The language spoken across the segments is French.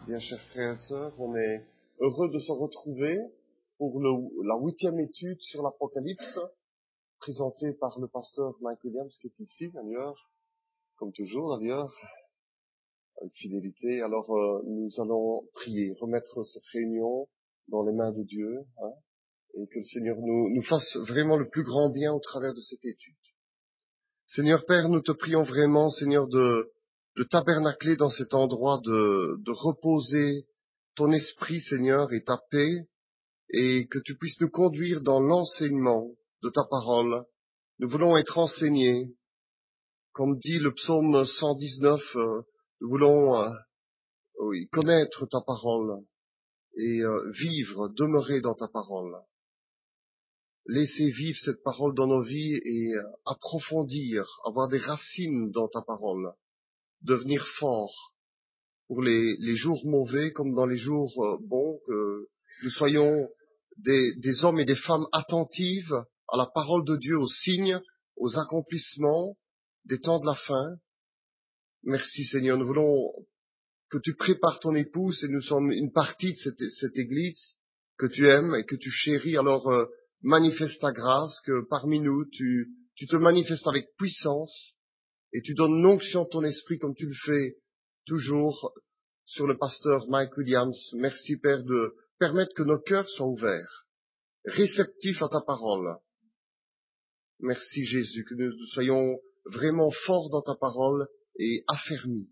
Bien, chers frères et sœurs, on est heureux de se retrouver pour la 8e étude sur l'Apocalypse, présentée par le pasteur Mike Williams, qui est ici, d'ailleurs, comme toujours, d'ailleurs, avec fidélité. Alors, nous allons prier, remettre cette réunion dans les mains de Dieu, et que le Seigneur nous fasse vraiment le plus grand bien au travers de cette étude. Seigneur Père, nous te prions vraiment, Seigneur, de tabernacler dans cet endroit, de reposer ton esprit, Seigneur, et ta paix, et que tu puisses nous conduire dans l'enseignement de ta parole. Nous voulons être enseignés. Comme dit le psaume 119, nous voulons connaître ta parole et vivre, demeurer dans ta parole. Laisser vivre cette parole dans nos vies et approfondir, avoir des racines dans ta parole, devenir fort pour les jours mauvais comme dans les jours bons, que nous soyons des hommes et des femmes attentives à la parole de Dieu, aux signes, aux accomplissements des temps de la fin. Merci Seigneur, nous voulons que tu prépares ton épouse et nous sommes une partie de cette église que tu aimes et que tu chéris. Alors manifeste ta grâce, que parmi nous tu te manifestes avec puissance et tu donnes l'onction de ton esprit comme tu le fais toujours sur le pasteur Mike Williams. Merci Père de permettre que nos cœurs soient ouverts, réceptifs à ta parole. Merci Jésus, que nous soyons vraiment forts dans ta parole et affermis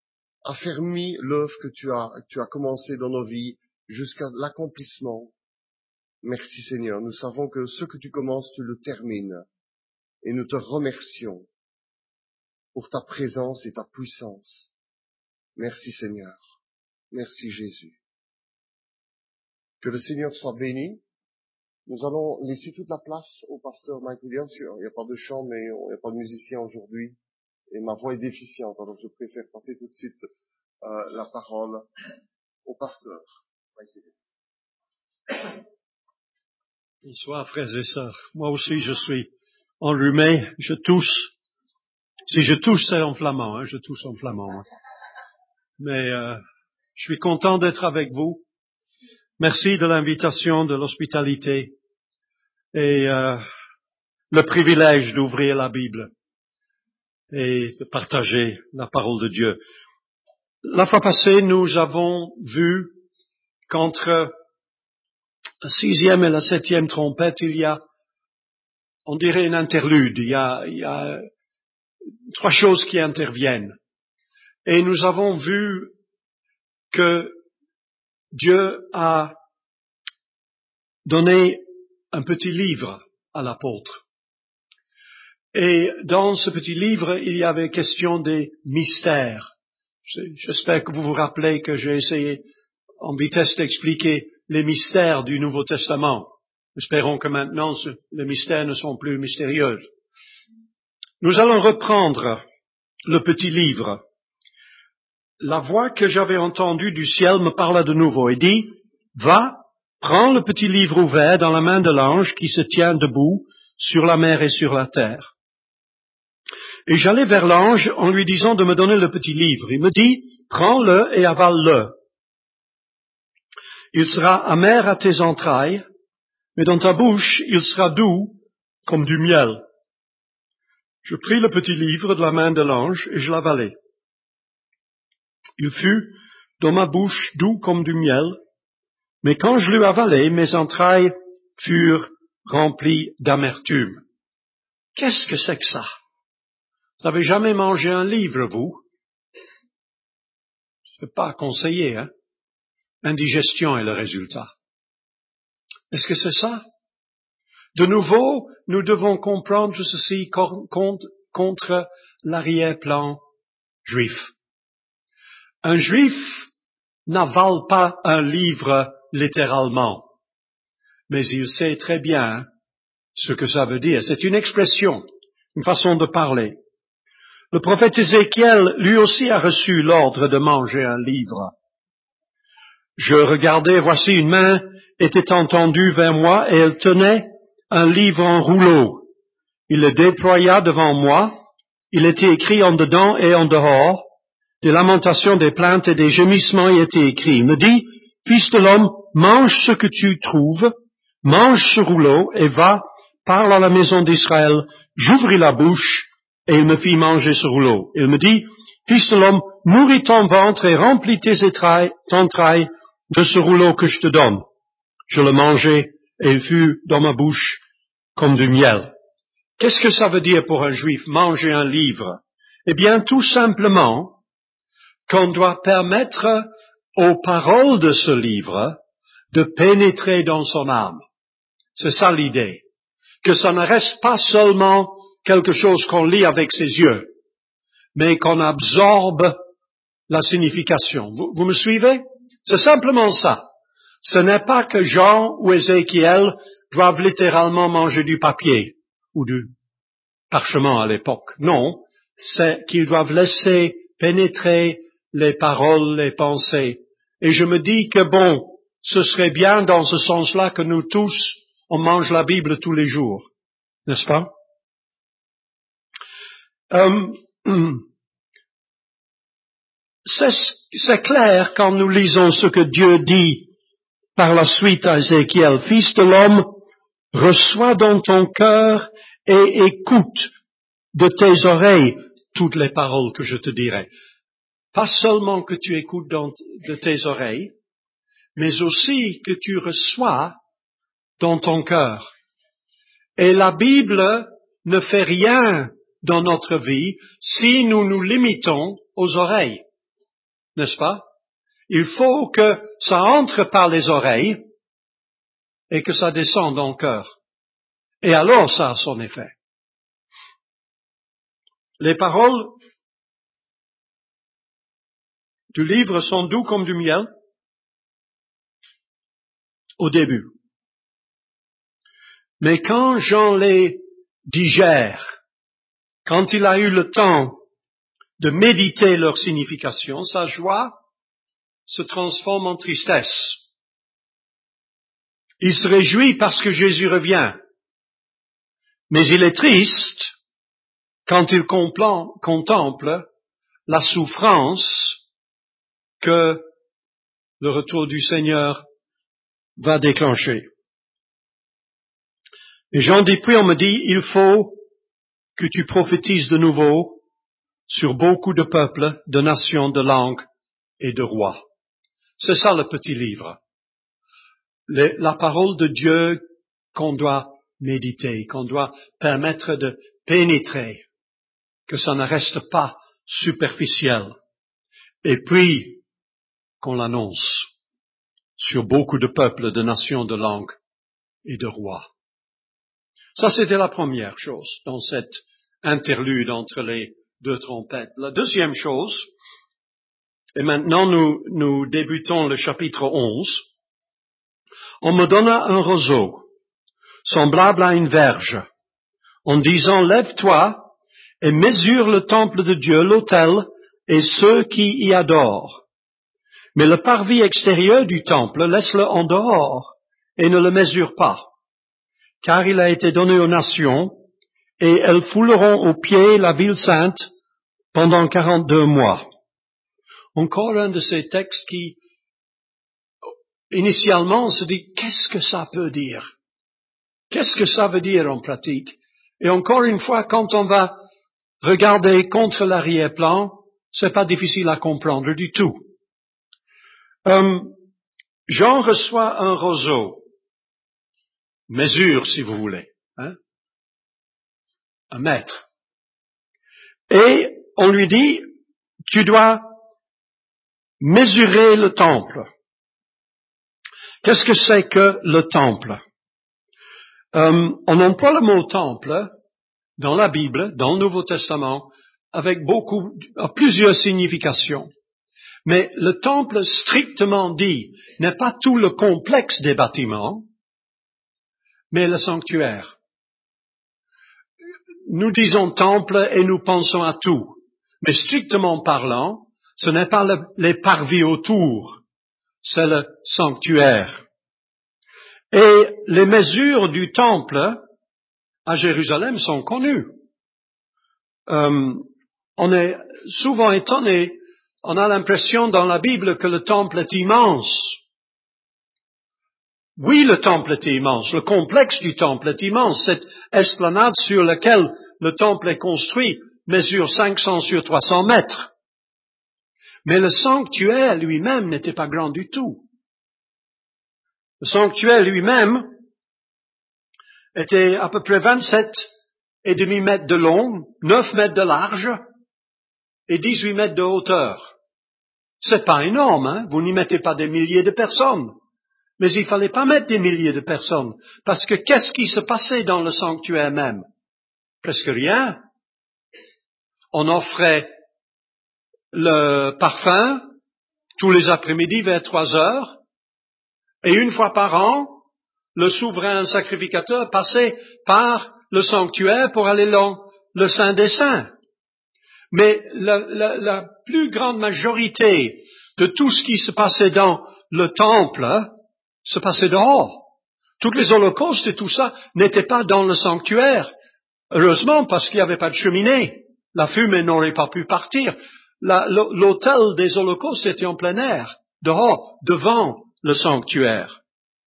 l'œuvre que tu as commencé dans nos vies jusqu'à l'accomplissement. Merci Seigneur, nous savons que ce que tu commences, tu le termines et nous te remercions pour ta présence et ta puissance. Merci Seigneur, merci Jésus. Que le Seigneur soit béni. Nous allons laisser toute la place au pasteur Mike Williams. Il n'y a pas de chant, mais il n'y a pas de musicien aujourd'hui. Et ma voix est déficiente, alors je préfère passer tout de suite la parole au pasteur Mike Williams. Bonsoir frères et sœurs. Moi aussi je suis enrhumé, je tousse. Si je tousse, c'est en flamand, je tousse en flamand. Mais je suis content d'être avec vous. Merci de l'invitation, de l'hospitalité et le privilège d'ouvrir la Bible et de partager la parole de Dieu. La fois passée, nous avons vu qu'entre la 6e et la 7e trompette, il y a, on dirait, une interlude. Il y a 3 choses qui interviennent. Et nous avons vu que Dieu a donné un petit livre à l'apôtre. Et dans ce petit livre, il y avait question des mystères. J'espère que vous vous rappelez que j'ai essayé en vitesse d'expliquer les mystères du Nouveau Testament. Espérons que maintenant, les mystères ne sont plus mystérieux. Nous allons reprendre le petit livre. La voix que j'avais entendue du ciel me parla de nouveau et dit, « Va, prends le petit livre ouvert dans la main de l'ange qui se tient debout sur la mer et sur la terre. » Et j'allai vers l'ange en lui disant de me donner le petit livre. Il me dit, « Prends-le et avale-le. Il sera amer à tes entrailles, mais dans ta bouche il sera doux comme du miel. » Je pris le petit livre de la main de l'ange et je l'avalai. Il fut dans ma bouche doux comme du miel, mais quand je l'eus avalé, mes entrailles furent remplies d'amertume. Qu'est-ce que c'est que ça? Vous n'avez jamais mangé un livre, vous? C'est pas conseillé, Indigestion est le résultat. Est-ce que c'est ça? De nouveau, nous devons comprendre ceci contre l'arrière-plan juif. Un juif n'avale pas un livre littéralement, mais il sait très bien ce que ça veut dire. C'est une expression, une façon de parler. Le prophète Ézéchiel, lui aussi, a reçu l'ordre de manger un livre. Je regardais, voici une main était entendue vers moi et elle tenait un livre en rouleau. Il le déploya devant moi. Il était écrit en dedans et en dehors des lamentations, des plaintes et des gémissements y était écrit. Il me dit, fils de l'homme, mange ce que tu trouves, mange ce rouleau et va, parle à la maison d'Israël. J'ouvris la bouche et il me fit manger ce rouleau. Il me dit, fils de l'homme, nourris ton ventre et remplis tes entrailles de ce rouleau que je te donne. Je le mangeai et il fut dans ma bouche comme du miel. Qu'est-ce que ça veut dire pour un juif, manger un livre? Eh bien, tout simplement, qu'on doit permettre aux paroles de ce livre de pénétrer dans son âme. C'est ça l'idée. Que ça ne reste pas seulement quelque chose qu'on lit avec ses yeux, mais qu'on absorbe la signification. Vous me suivez? C'est simplement ça. Ce n'est pas que Jean ou Ézéchiel doivent littéralement manger du papier ou du parchemin à l'époque. Non, c'est qu'ils doivent laisser pénétrer les paroles, les pensées. Et je me dis que bon, ce serait bien dans ce sens-là que nous tous, on mange la Bible tous les jours. N'est-ce pas? C'est clair quand nous lisons ce que Dieu dit par la suite à Ézéchiel. Fils de l'homme, reçois dans ton cœur et écoute de tes oreilles toutes les paroles que je te dirai. Pas seulement que tu écoutes de tes oreilles, mais aussi que tu reçois dans ton cœur. Et la Bible ne fait rien dans notre vie si nous nous limitons aux oreilles. N'est-ce pas? Il faut que ça entre par les oreilles et que ça descende dans le cœur. Et alors ça a son effet. Les paroles du livre sont doux comme du miel au début. Mais quand Jean les digère, quand il a eu le temps de méditer leur signification, sa joie se transforme en tristesse. Il se réjouit parce que Jésus revient, mais il est triste quand il contemple la souffrance que le retour du Seigneur va déclencher. Et Jean dit, puis on me dit, il faut que tu prophétises de nouveau sur beaucoup de peuples, de nations, de langues et de rois. C'est ça le petit livre. La parole de Dieu qu'on doit méditer, qu'on doit permettre de pénétrer, que ça ne reste pas superficiel. Et puis, qu'on l'annonce sur beaucoup de peuples, de nations, de langues et de rois. Ça, c'était la première chose dans cette interlude entre les deux trompettes. La deuxième chose, et maintenant nous débutons le chapitre 11, on me donna un roseau, semblable à une verge, en disant, lève-toi et mesure le temple de Dieu, l'autel et ceux qui y adorent. Mais le parvis extérieur du temple, laisse-le en dehors et ne le mesure pas, car il a été donné aux nations, et elles fouleront aux pieds la ville sainte pendant 42 mois. Encore un de ces textes qui, initialement, on se dit, qu'est-ce que ça peut dire? Qu'est-ce que ça veut dire en pratique? Et encore une fois, quand on va regarder contre l'arrière-plan, c'est pas difficile à comprendre du tout. Jean reçoit un roseau, mesure si vous voulez, hein? Un mètre. Et on lui dit, tu dois mesurer le temple. Qu'est-ce que c'est que le temple? On emploie le mot temple dans la Bible, dans le Nouveau Testament, avec plusieurs significations. Mais le temple, strictement dit, n'est pas tout le complexe des bâtiments, mais le sanctuaire. Nous disons temple et nous pensons à tout. Mais strictement parlant, ce n'est pas les parvis autour, c'est le sanctuaire. Et les mesures du temple à Jérusalem sont connues. On est souvent étonné On a l'impression dans la Bible que le temple est immense. Oui, le temple est immense. Le complexe du temple est immense. Cette esplanade sur laquelle le temple est construit mesure 500 sur 300 mètres. Mais le sanctuaire lui-même n'était pas grand du tout. Le sanctuaire lui-même était à peu près 27,5 mètres de long, 9 mètres de large et 18 mètres de hauteur. C'est pas énorme, hein? Vous n'y mettez pas des milliers de personnes. Mais il fallait pas mettre des milliers de personnes. Parce que qu'est-ce qui se passait dans le sanctuaire même? Presque rien. On offrait le parfum tous les après-midi vers 3 heures. Et une fois par an, le souverain sacrificateur passait par le sanctuaire pour aller dans le Saint des Saints. Mais la plus grande majorité de tout ce qui se passait dans le temple se passait dehors. Toutes les holocaustes et tout ça n'étaient pas dans le sanctuaire. Heureusement, parce qu'il n'y avait pas de cheminée. La fumée n'aurait pas pu partir. L'autel des holocaustes était en plein air, dehors, devant le sanctuaire.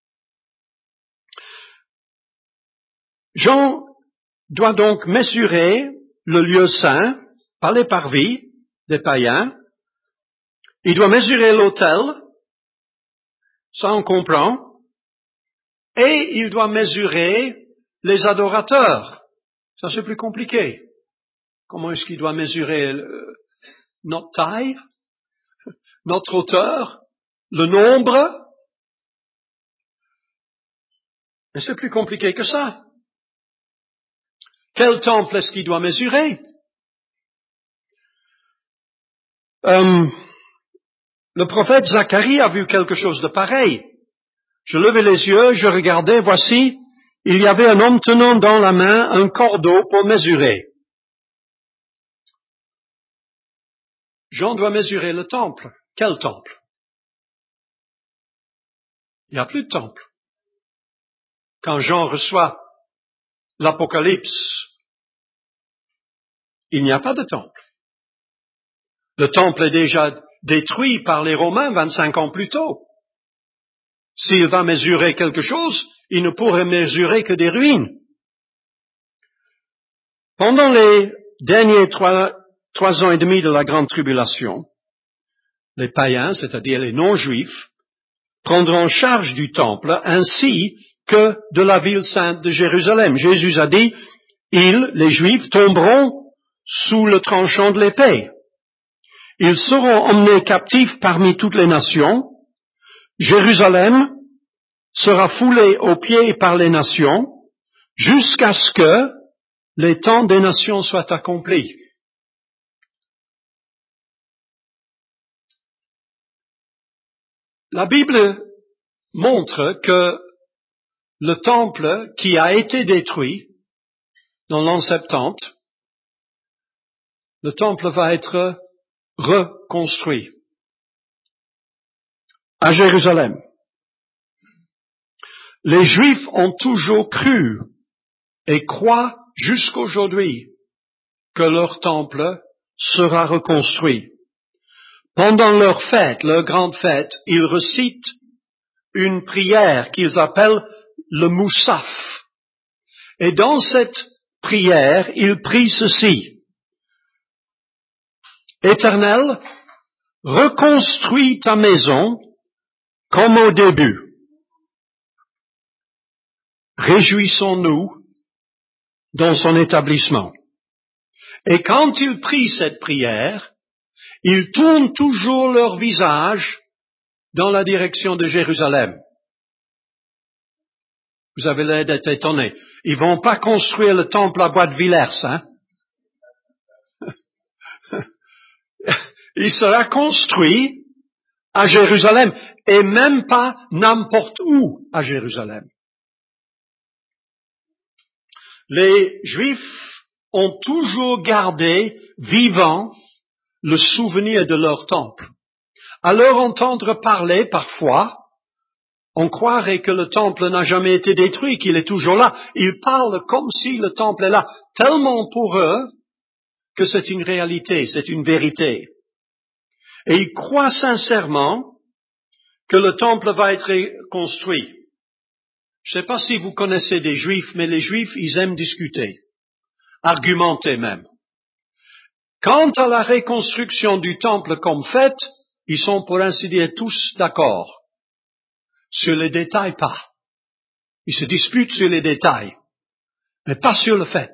Jean doit donc mesurer le lieu saint par les parvis des païens. Il doit mesurer l'autel, ça on comprend, et il doit mesurer les adorateurs. Ça c'est plus compliqué. Comment est-ce qu'il doit mesurer notre taille, notre hauteur, le nombre? Mais c'est plus compliqué que ça. Quel temple est-ce qu'il doit mesurer? Le prophète Zacharie a vu quelque chose de pareil. Je levai les yeux, je regardais, voici, il y avait un homme tenant dans la main un cordeau pour mesurer. Jean doit mesurer le temple. Quel temple? Il n'y a plus de temple. Quand Jean reçoit l'Apocalypse, il n'y a pas de temple. Le temple est déjà détruit par les Romains 25 ans plus tôt. S'il va mesurer quelque chose, il ne pourrait mesurer que des ruines. Pendant les derniers 3 ans et demi de la grande tribulation, les païens, c'est-à-dire les non-juifs, prendront charge du temple ainsi que de la ville sainte de Jérusalem. Jésus a dit, les juifs, tomberont sous le tranchant de l'épée. Ils seront emmenés captifs parmi toutes les nations. Jérusalem sera foulée aux pieds par les nations jusqu'à ce que les temps des nations soient accomplis. La Bible montre que le temple qui a été détruit dans l'an 70, le temple va être reconstruit à Jérusalem. Les Juifs ont toujours cru et croient jusqu'aujourd'hui que leur temple sera reconstruit. Pendant leur fête, leur grande fête, ils récitent une prière qu'ils appellent le Moussaf. Et dans cette prière, ils prient ceci. Éternel, reconstruis ta maison comme au début. Réjouissons-nous dans son établissement. Et quand ils prient cette prière, ils tournent toujours leur visage dans la direction de Jérusalem. Vous avez l'air d'être étonnés. Ils vont pas construire le temple à Bois-de-Villers, hein? Il sera construit à Jérusalem, et même pas n'importe où à Jérusalem. Les Juifs ont toujours gardé vivant le souvenir de leur temple. À leur entendre parler, parfois, on croirait que le temple n'a jamais été détruit, qu'il est toujours là. Ils parlent comme si le temple est là, tellement pour eux que c'est une réalité, c'est une vérité. Et ils croient sincèrement que le temple va être construit. Je ne sais pas si vous connaissez des Juifs, mais les Juifs, ils aiment discuter, argumenter même. Quant à la reconstruction du temple comme fait, ils sont pour ainsi dire tous d'accord. Sur les détails, pas. Ils se disputent sur les détails, mais pas sur le fait.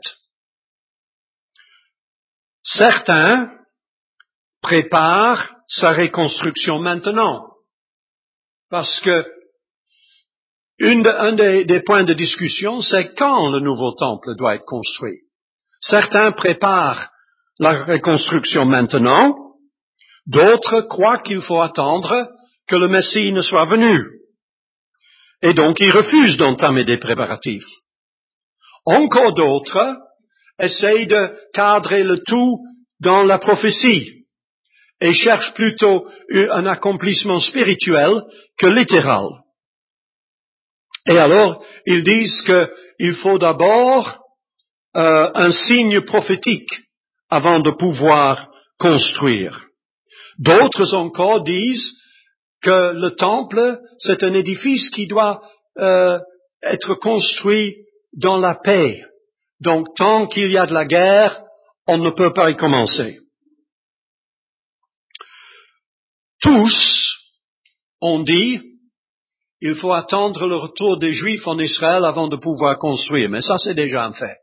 Certains préparent sa reconstruction maintenant, parce que un des points de discussion, c'est quand le nouveau temple doit être construit. Certains préparent la reconstruction maintenant, d'autres croient qu'il faut attendre que le Messie ne soit venu. Et donc ils refusent d'entamer des préparatifs. Encore d'autres essayent de cadrer le tout dans la prophétie et cherchent plutôt un accomplissement spirituel que littéral. Et alors, ils disent qu'il faut d'abord un signe prophétique avant de pouvoir construire. D'autres encore disent que le temple, c'est un édifice qui doit être construit dans la paix. Donc, tant qu'il y a de la guerre, on ne peut pas y commencer. Tous ont dit, il faut attendre le retour des Juifs en Israël avant de pouvoir construire. Mais ça, c'est déjà un fait.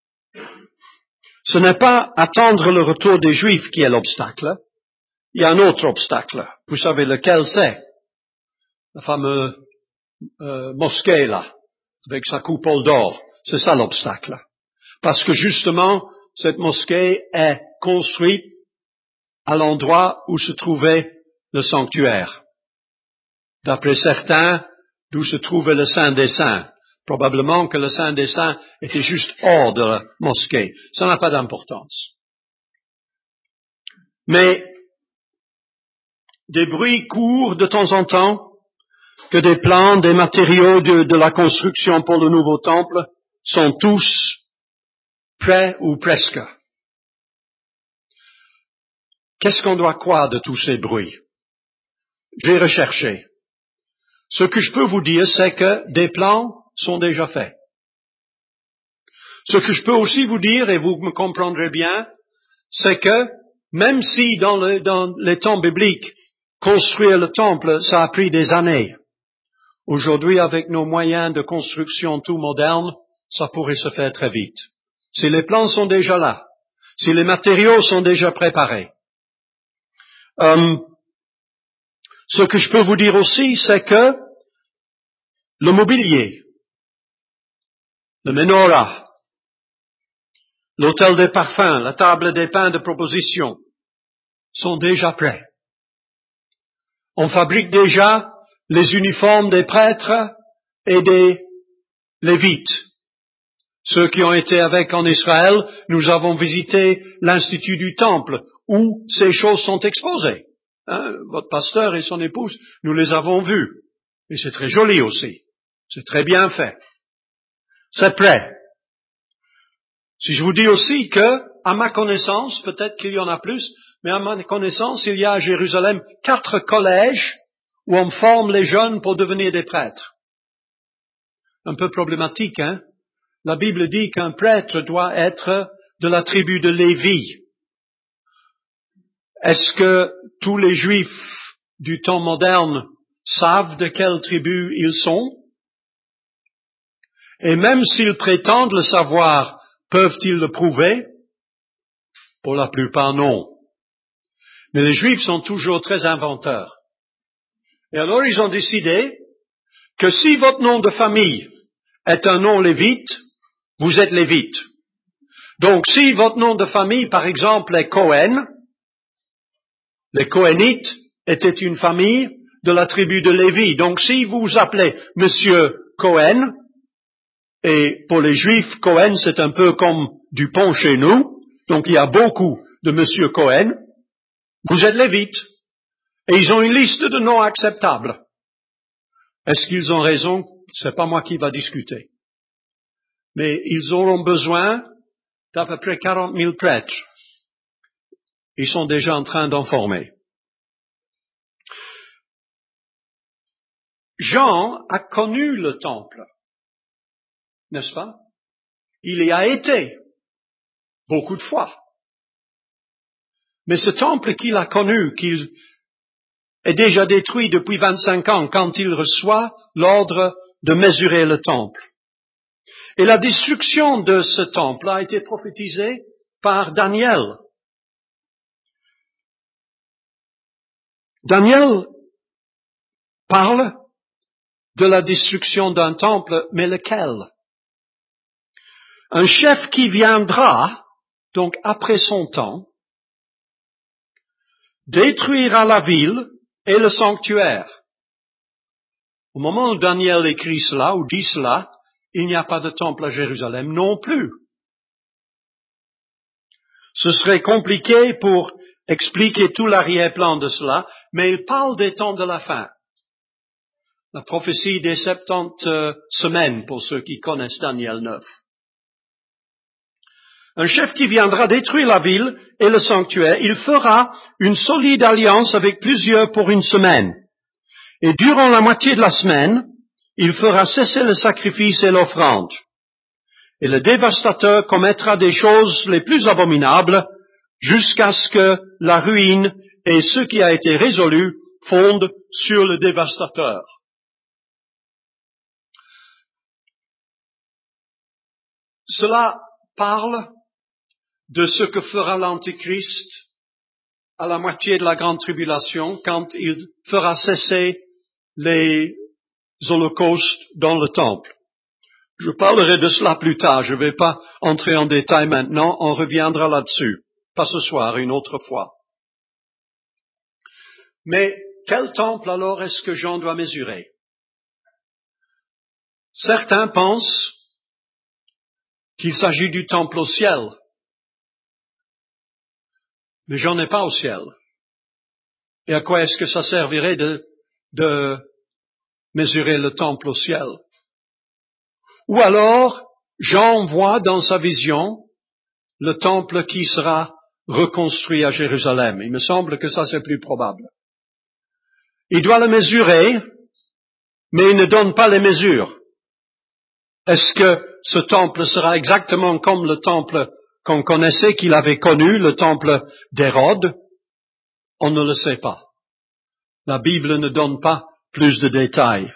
Ce n'est pas attendre le retour des Juifs qui est l'obstacle. Il y a un autre obstacle. Vous savez lequel c'est? La fameuse mosquée, là, avec sa coupole d'or. C'est ça l'obstacle. Parce que justement, cette mosquée est construite à l'endroit où se trouvait le sanctuaire. D'après certains, d'où se trouvait le Saint des Saints. Probablement que le Saint des Saints était juste hors de la mosquée. Ça n'a pas d'importance. Mais des bruits courent de temps en temps que des plans, des matériaux de la construction pour le nouveau temple sont tous prêts ou presque. Qu'est-ce qu'on doit croire de tous ces bruits? J'ai recherché. Ce que je peux vous dire, c'est que des plans sont déjà faits. Ce que je peux aussi vous dire, et vous me comprendrez bien, c'est que même si dans les temps bibliques, construire le temple, ça a pris des années. Aujourd'hui, avec nos moyens de construction tout modernes, ça pourrait se faire très vite. Si les plans sont déjà là, si les matériaux sont déjà préparés. Ce que je peux vous dire aussi, c'est que le mobilier, le menorah, l'autel des parfums, la table des pains de proposition sont déjà prêts. On fabrique déjà les uniformes des prêtres et des lévites. Ceux qui ont été avec en Israël, nous avons visité l'Institut du Temple où ces choses sont exposées. Votre pasteur et son épouse, nous les avons vus. Et c'est très joli aussi. C'est très bien fait. C'est prêt. Si je vous dis aussi que, à ma connaissance, peut-être qu'il y en a plus, mais à ma connaissance, il y a à Jérusalem 4 collèges où on forme les jeunes pour devenir des prêtres. Un peu problématique, hein? La Bible dit qu'un prêtre doit être de la tribu de Lévi. Est-ce que tous les Juifs du temps moderne savent de quelle tribu ils sont? Et même s'ils prétendent le savoir, peuvent-ils le prouver? Pour la plupart, non. Mais les Juifs sont toujours très inventeurs. Et alors ils ont décidé que si votre nom de famille est un nom lévite, vous êtes lévite. Donc si votre nom de famille, par exemple, est Cohen, les Cohénites étaient une famille de la tribu de Lévi. Donc si vous vous appelez Monsieur Cohen, et pour les Juifs, Cohen c'est un peu comme Dupont chez nous, donc il y a beaucoup de Monsieur Cohen, vous êtes lévite. Et ils ont une liste de noms acceptables. Est-ce qu'ils ont raison? C'est pas moi qui va discuter. Mais ils auront besoin d'à peu près 40 000 prêtres. Ils sont déjà en train d'en former. Jean a connu le temple, n'est-ce pas? Il y a été beaucoup de fois. Mais ce temple qu'il a connu, qu'il est déjà détruit depuis 25 ans quand il reçoit l'ordre de mesurer le temple. Et la destruction de ce temple a été prophétisée par Daniel. Daniel parle de la destruction d'un temple, mais lequel? Un chef qui viendra, donc après son temps, détruira la ville et le sanctuaire. Au moment où Daniel écrit cela ou dit cela, il n'y a pas de temple à Jérusalem non plus. Ce serait compliqué pour expliquer tout l'arrière-plan de cela, mais il parle des temps de la fin. La prophétie des 70 semaines, pour ceux qui connaissent Daniel 9. Un chef qui viendra détruire la ville et le sanctuaire, il fera une solide alliance avec plusieurs pour une semaine. Et durant la moitié de la semaine, il fera cesser le sacrifice et l'offrande. Et le dévastateur commettra des choses les plus abominables jusqu'à ce que la ruine et ce qui a été résolu fondent sur le dévastateur. Cela parle de ce que fera l'Antéchrist à la moitié de la grande tribulation quand il fera cesser les holocaustes dans le temple. Je parlerai de cela plus tard, je ne vais pas entrer en détail maintenant, on reviendra là-dessus. Pas ce soir, une autre fois. Mais quel temple alors est-ce que Jean doit mesurer? Certains pensent qu'il s'agit du temple au ciel. Mais Jean n'est pas au ciel. Et à quoi est-ce que ça servirait de mesurer le temple au ciel? Ou alors, Jean voit dans sa vision le temple qui sera reconstruit à Jérusalem. Il me semble que ça c'est plus probable. Il doit le mesurer, mais il ne donne pas les mesures. Est-ce que ce temple sera exactement comme le temple qu'on connaissait, qu'il avait connu, le temple d'Hérode? On ne le sait pas. La Bible ne donne pas plus de détails.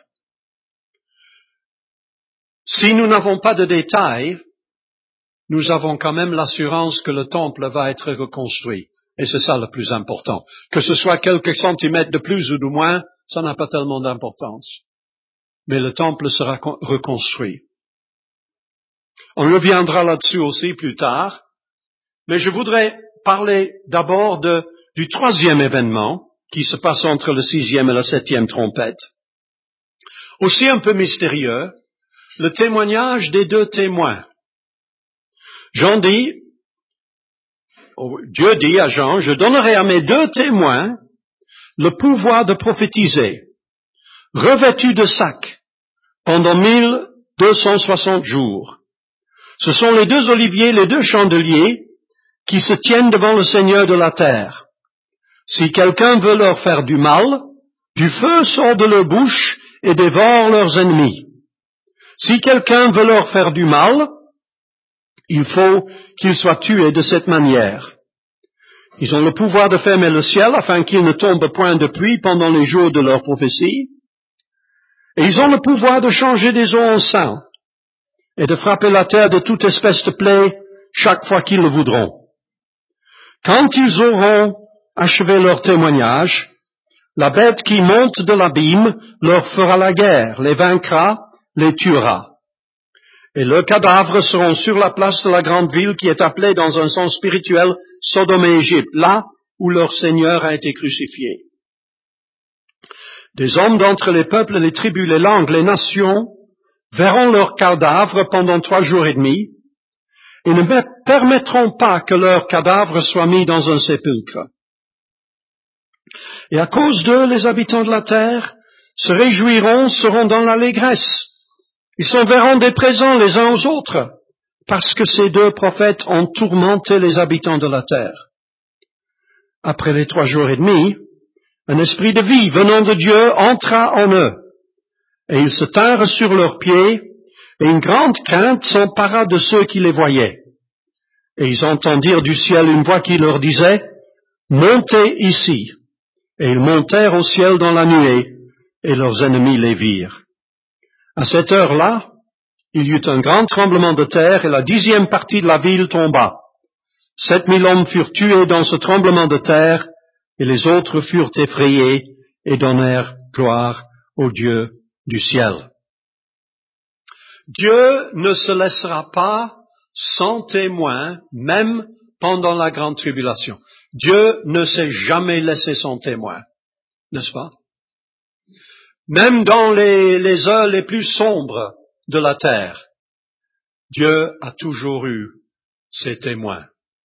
Si nous n'avons pas de détails, nous avons quand même l'assurance que le temple va être reconstruit. Et c'est ça le plus important. Que ce soit quelques centimètres de plus ou de moins, ça n'a pas tellement d'importance. Mais le temple sera reconstruit. On reviendra là-dessus aussi plus tard. Mais je voudrais parler d'abord du troisième événement qui se passe entre le 6e et la 7e trompette. Aussi un peu mystérieux, le témoignage des deux témoins. Jean dit, Dieu dit à Jean, je donnerai à mes deux témoins le pouvoir de prophétiser, revêtus de sacs, pendant 1260 jours. Ce sont les deux oliviers, les deux chandeliers, qui se tiennent devant le Seigneur de la terre. Si quelqu'un veut leur faire du mal, du feu sort de leur bouche et dévore leurs ennemis. Si quelqu'un veut leur faire du mal, il faut qu'ils soient tués de cette manière. Ils ont le pouvoir de fermer le ciel afin qu'il ne tombe point de pluie pendant les jours de leur prophétie. Et ils ont le pouvoir de changer des eaux en sang et de frapper la terre de toute espèce de plaie chaque fois qu'ils le voudront. Quand ils auront achevé leur témoignage, la bête qui monte de l'abîme leur fera la guerre, les vaincra, les tuera. Et leurs cadavres seront sur la place de la grande ville qui est appelée dans un sens spirituel Sodome et Égypte, là où leur Seigneur a été crucifié. Des hommes d'entre les peuples, les tribus, les langues, les nations verront leurs cadavres pendant 3 jours et demi et ne permettront pas que leurs cadavres soient mis dans un sépulcre. Et à cause d'eux, les habitants de la terre se réjouiront, seront dans l'allégresse. Ils s'enverront des présents les uns aux autres, parce que ces deux prophètes ont tourmenté les habitants de la terre. Après les 3 jours et demi, un esprit de vie venant de Dieu entra en eux. et ils se tinrent sur leurs pieds, et une grande crainte s'empara de ceux qui les voyaient. Et ils entendirent du ciel une voix qui leur disait, « Montez ici. » Et ils montèrent au ciel dans la nuée, et leurs ennemis les virent. À cette heure-là, il y eut un grand tremblement de terre, et la 10e partie de la ville tomba. 7000 hommes furent tués dans ce tremblement de terre, et les autres furent effrayés et donnèrent gloire au Dieu du ciel. Dieu ne se laissera pas sans témoin, même pendant la grande tribulation. Dieu ne s'est jamais laissé son témoin, n'est-ce pas? Même dans les heures les plus sombres de la terre, Dieu a toujours eu ses témoins.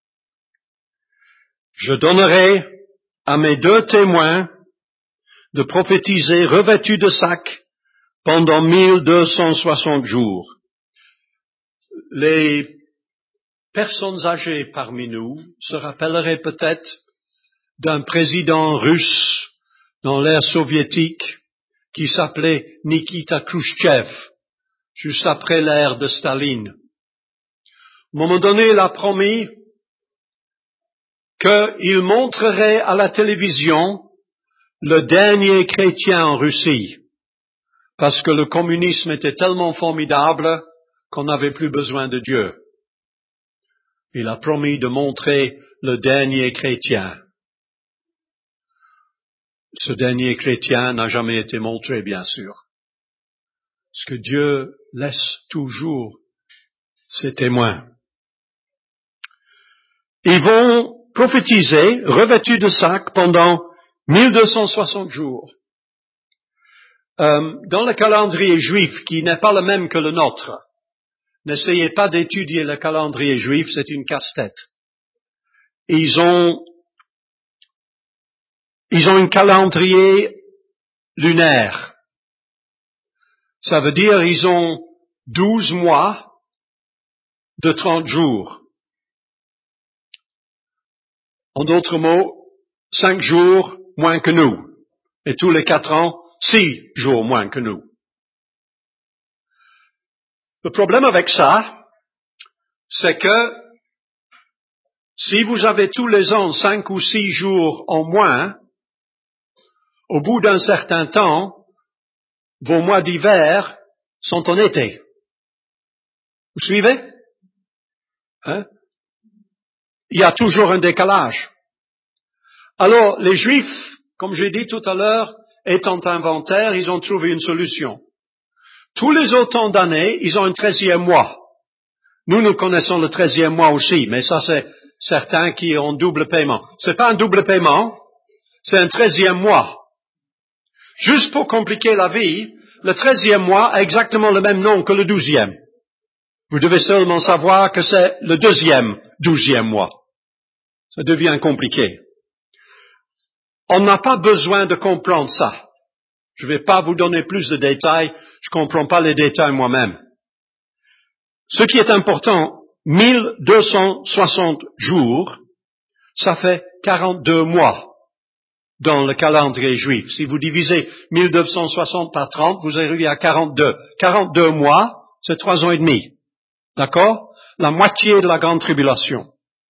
Je donnerai à mes 2 témoins de prophétiser revêtus de sac pendant 1260 jours. Les personnes âgées parmi nous se rappelleraient peut-être d'un président russe dans l'ère soviétique qui s'appelait Nikita Khrouchtchev, juste après l'ère de Staline. À un moment donné, il a promis qu'il montrerait à la télévision le dernier chrétien en Russie, parce que le communisme était tellement formidable qu'on n'avait plus besoin de Dieu. Il a promis de montrer le dernier chrétien. Ce dernier chrétien n'a jamais été montré, bien sûr. Parce que Dieu laisse toujours ses témoins. Ils vont prophétiser, revêtus de sac, pendant 1260 jours. Dans le calendrier juif, qui n'est pas le même que le nôtre, n'essayez pas d'étudier le calendrier juif, c'est une casse-tête. Ils ont un calendrier lunaire. Ça veut dire ils ont 12 mois de 30 jours. En d'autres mots, 5 jours moins que nous. Et tous les 4 ans, 6 jours moins que nous. Le problème avec ça, c'est que si vous avez tous les ans 5 ou 6 jours en moins, au bout d'un certain temps, vos mois d'hiver sont en été. Vous suivez? Il y a toujours un décalage. Alors, les Juifs, comme j'ai dit tout à l'heure, étant inventaires, ils ont trouvé une solution. Tous les autant d'années, ils ont un 13e mois. Nous connaissons le 13e mois aussi, mais ça c'est certains qui ont double paiement. C'est pas un double paiement, c'est un 13e mois. Juste pour compliquer la vie, le 13e mois a exactement le même nom que le 12e. Vous devez seulement savoir que c'est le 2e 12e mois. Ça devient compliqué. On n'a pas besoin de comprendre ça. Je ne vais pas vous donner plus de détails, je ne comprends pas les détails moi-même. Ce qui est important, 1260 jours, ça fait 42 mois dans le calendrier juif. Si vous divisez 1260 par 30, vous arrivez à 42. 42 mois, c'est 3 ans et demi. D'accord? La moitié de la grande tribulation.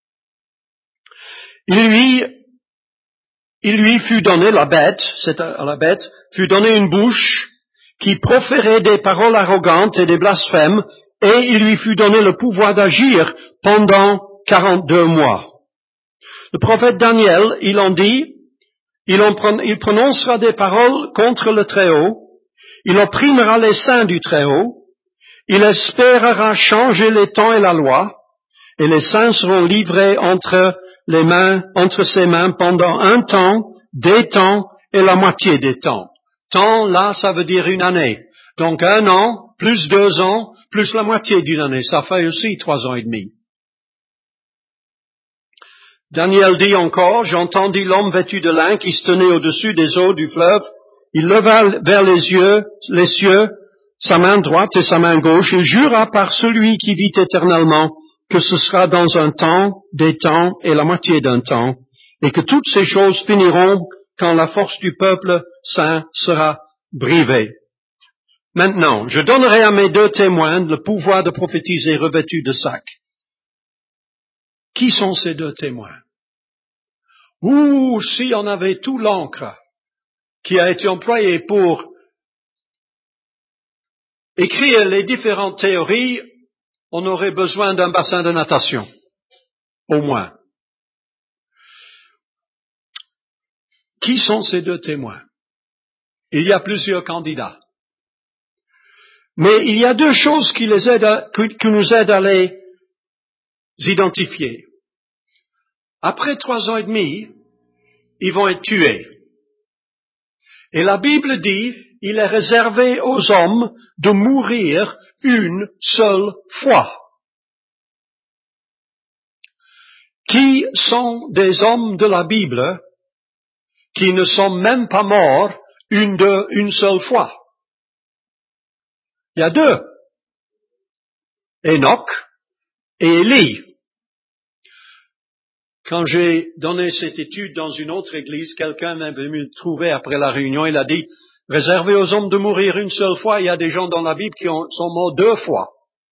Il lui fut donné, la bête, fut donné une bouche qui proférait des paroles arrogantes et des blasphèmes, et il lui fut donné le pouvoir d'agir pendant 42 mois. Le prophète Daniel, il prononcera des paroles contre le Très-Haut, il opprimera les saints du Très-Haut, il espérera changer les temps et la loi, et les saints seront livrés entre ses mains pendant un temps, des temps et la moitié des temps. Temps, là, ça veut dire une année. Donc 1 an, plus 2 ans, plus la moitié d'une année. Ça fait aussi 3 ans et demi. Daniel dit encore, j'entendis l'homme vêtu de lin qui se tenait au-dessus des eaux du fleuve. Il leva vers les cieux, sa main droite et sa main gauche, et jura par celui qui vit éternellement que ce sera dans un temps, des temps et la moitié d'un temps, et que toutes ces choses finiront quand la force du peuple saint sera brisée. Maintenant, je donnerai à mes 2 témoins le pouvoir de prophétiser revêtus de sac. Qui sont ces 2 témoins? Si on avait tout l'encre qui a été employée pour écrire les différentes théories, on aurait besoin d'un bassin de natation, au moins. Qui sont ces 2 témoins? Il y a plusieurs candidats. Mais il y a 2 choses qui nous aident à les identifier. Après 3 ans et demi, ils vont être tués. Et la Bible dit, il est réservé aux hommes de mourir une seule fois. Qui sont des hommes de la Bible qui ne sont même pas morts une seule fois? Il y a 2. Enoch et Élie. Quand j'ai donné cette étude dans une autre église, quelqu'un est venu me trouver après la réunion, il a dit, réservé aux hommes de mourir une seule fois, il y a des gens dans la Bible qui sont morts 2 fois.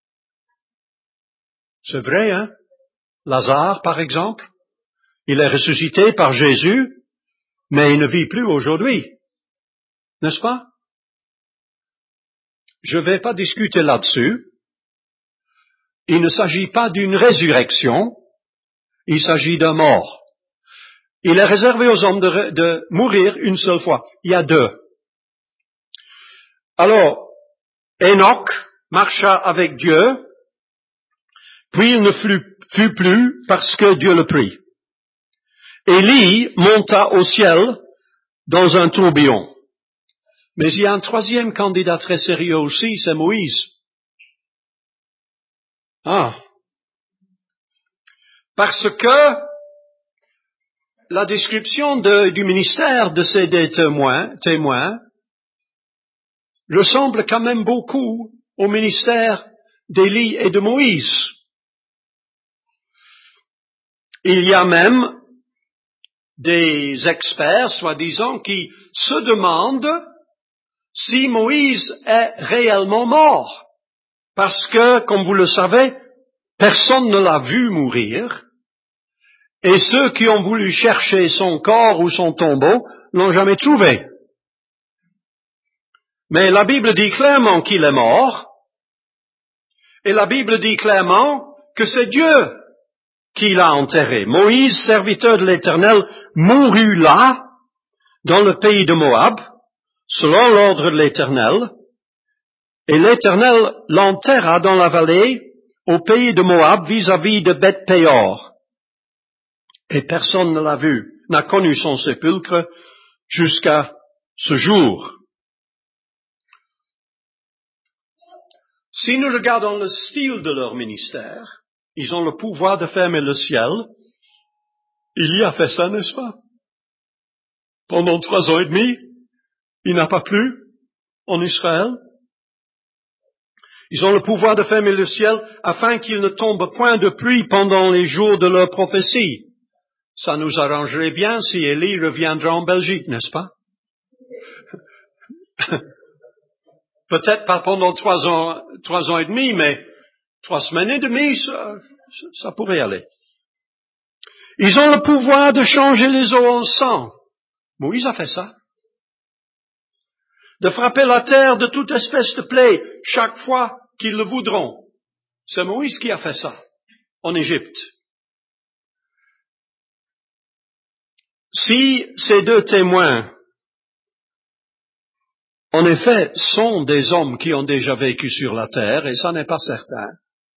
C'est vrai, hein? Lazare, par exemple, il est ressuscité par Jésus, mais il ne vit plus aujourd'hui. N'est-ce pas? Je ne vais pas discuter là-dessus. Il ne s'agit pas d'une résurrection, il s'agit d'un mort. Il est réservé aux hommes de mourir une seule fois. Il y a 2. Alors, Enoch marcha avec Dieu, puis il ne fut plus parce que Dieu le prit. Élie monta au ciel dans un tourbillon. Mais il y a un 3e candidat très sérieux aussi, c'est Moïse. Parce que la description du ministère de ces 2 témoins ressemble quand même beaucoup au ministère d'Élie et de Moïse. Il y a même des experts, soi-disant, qui se demandent si Moïse est réellement mort. Parce que, comme vous le savez, personne ne l'a vu mourir, et ceux qui ont voulu chercher son corps ou son tombeau l'ont jamais trouvé. Mais la Bible dit clairement qu'il est mort, et la Bible dit clairement que c'est Dieu qui l'a enterré. Moïse, serviteur de l'Éternel, mourut là, dans le pays de Moab, selon l'ordre de l'Éternel, et l'Éternel l'enterra dans la vallée, au pays de Moab, vis-à-vis de Beth-Péor. Et personne ne l'a vu, n'a connu son sépulcre jusqu'à ce jour. Si nous regardons le style de leur ministère, ils ont le pouvoir de fermer le ciel. Il y a fait ça, n'est-ce pas? Pendant 3 ans et demi, il n'a pas plu en Israël. Ils ont le pouvoir de fermer le ciel afin qu'il ne tombe point de pluie pendant les jours de leur prophétie. Ça nous arrangerait bien si Élie reviendra en Belgique, n'est-ce pas? Peut-être pas pendant 3 ans et demi, mais 3 semaines et demie, ça pourrait aller. Ils ont le pouvoir de changer les eaux en sang. Moïse a fait ça. De frapper la terre de toute espèce de plaie chaque fois qu'ils le voudront. C'est Moïse qui a fait ça, en Égypte. Si ces 2 témoins, en effet, sont des hommes qui ont déjà vécu sur la terre, et ça n'est pas certain,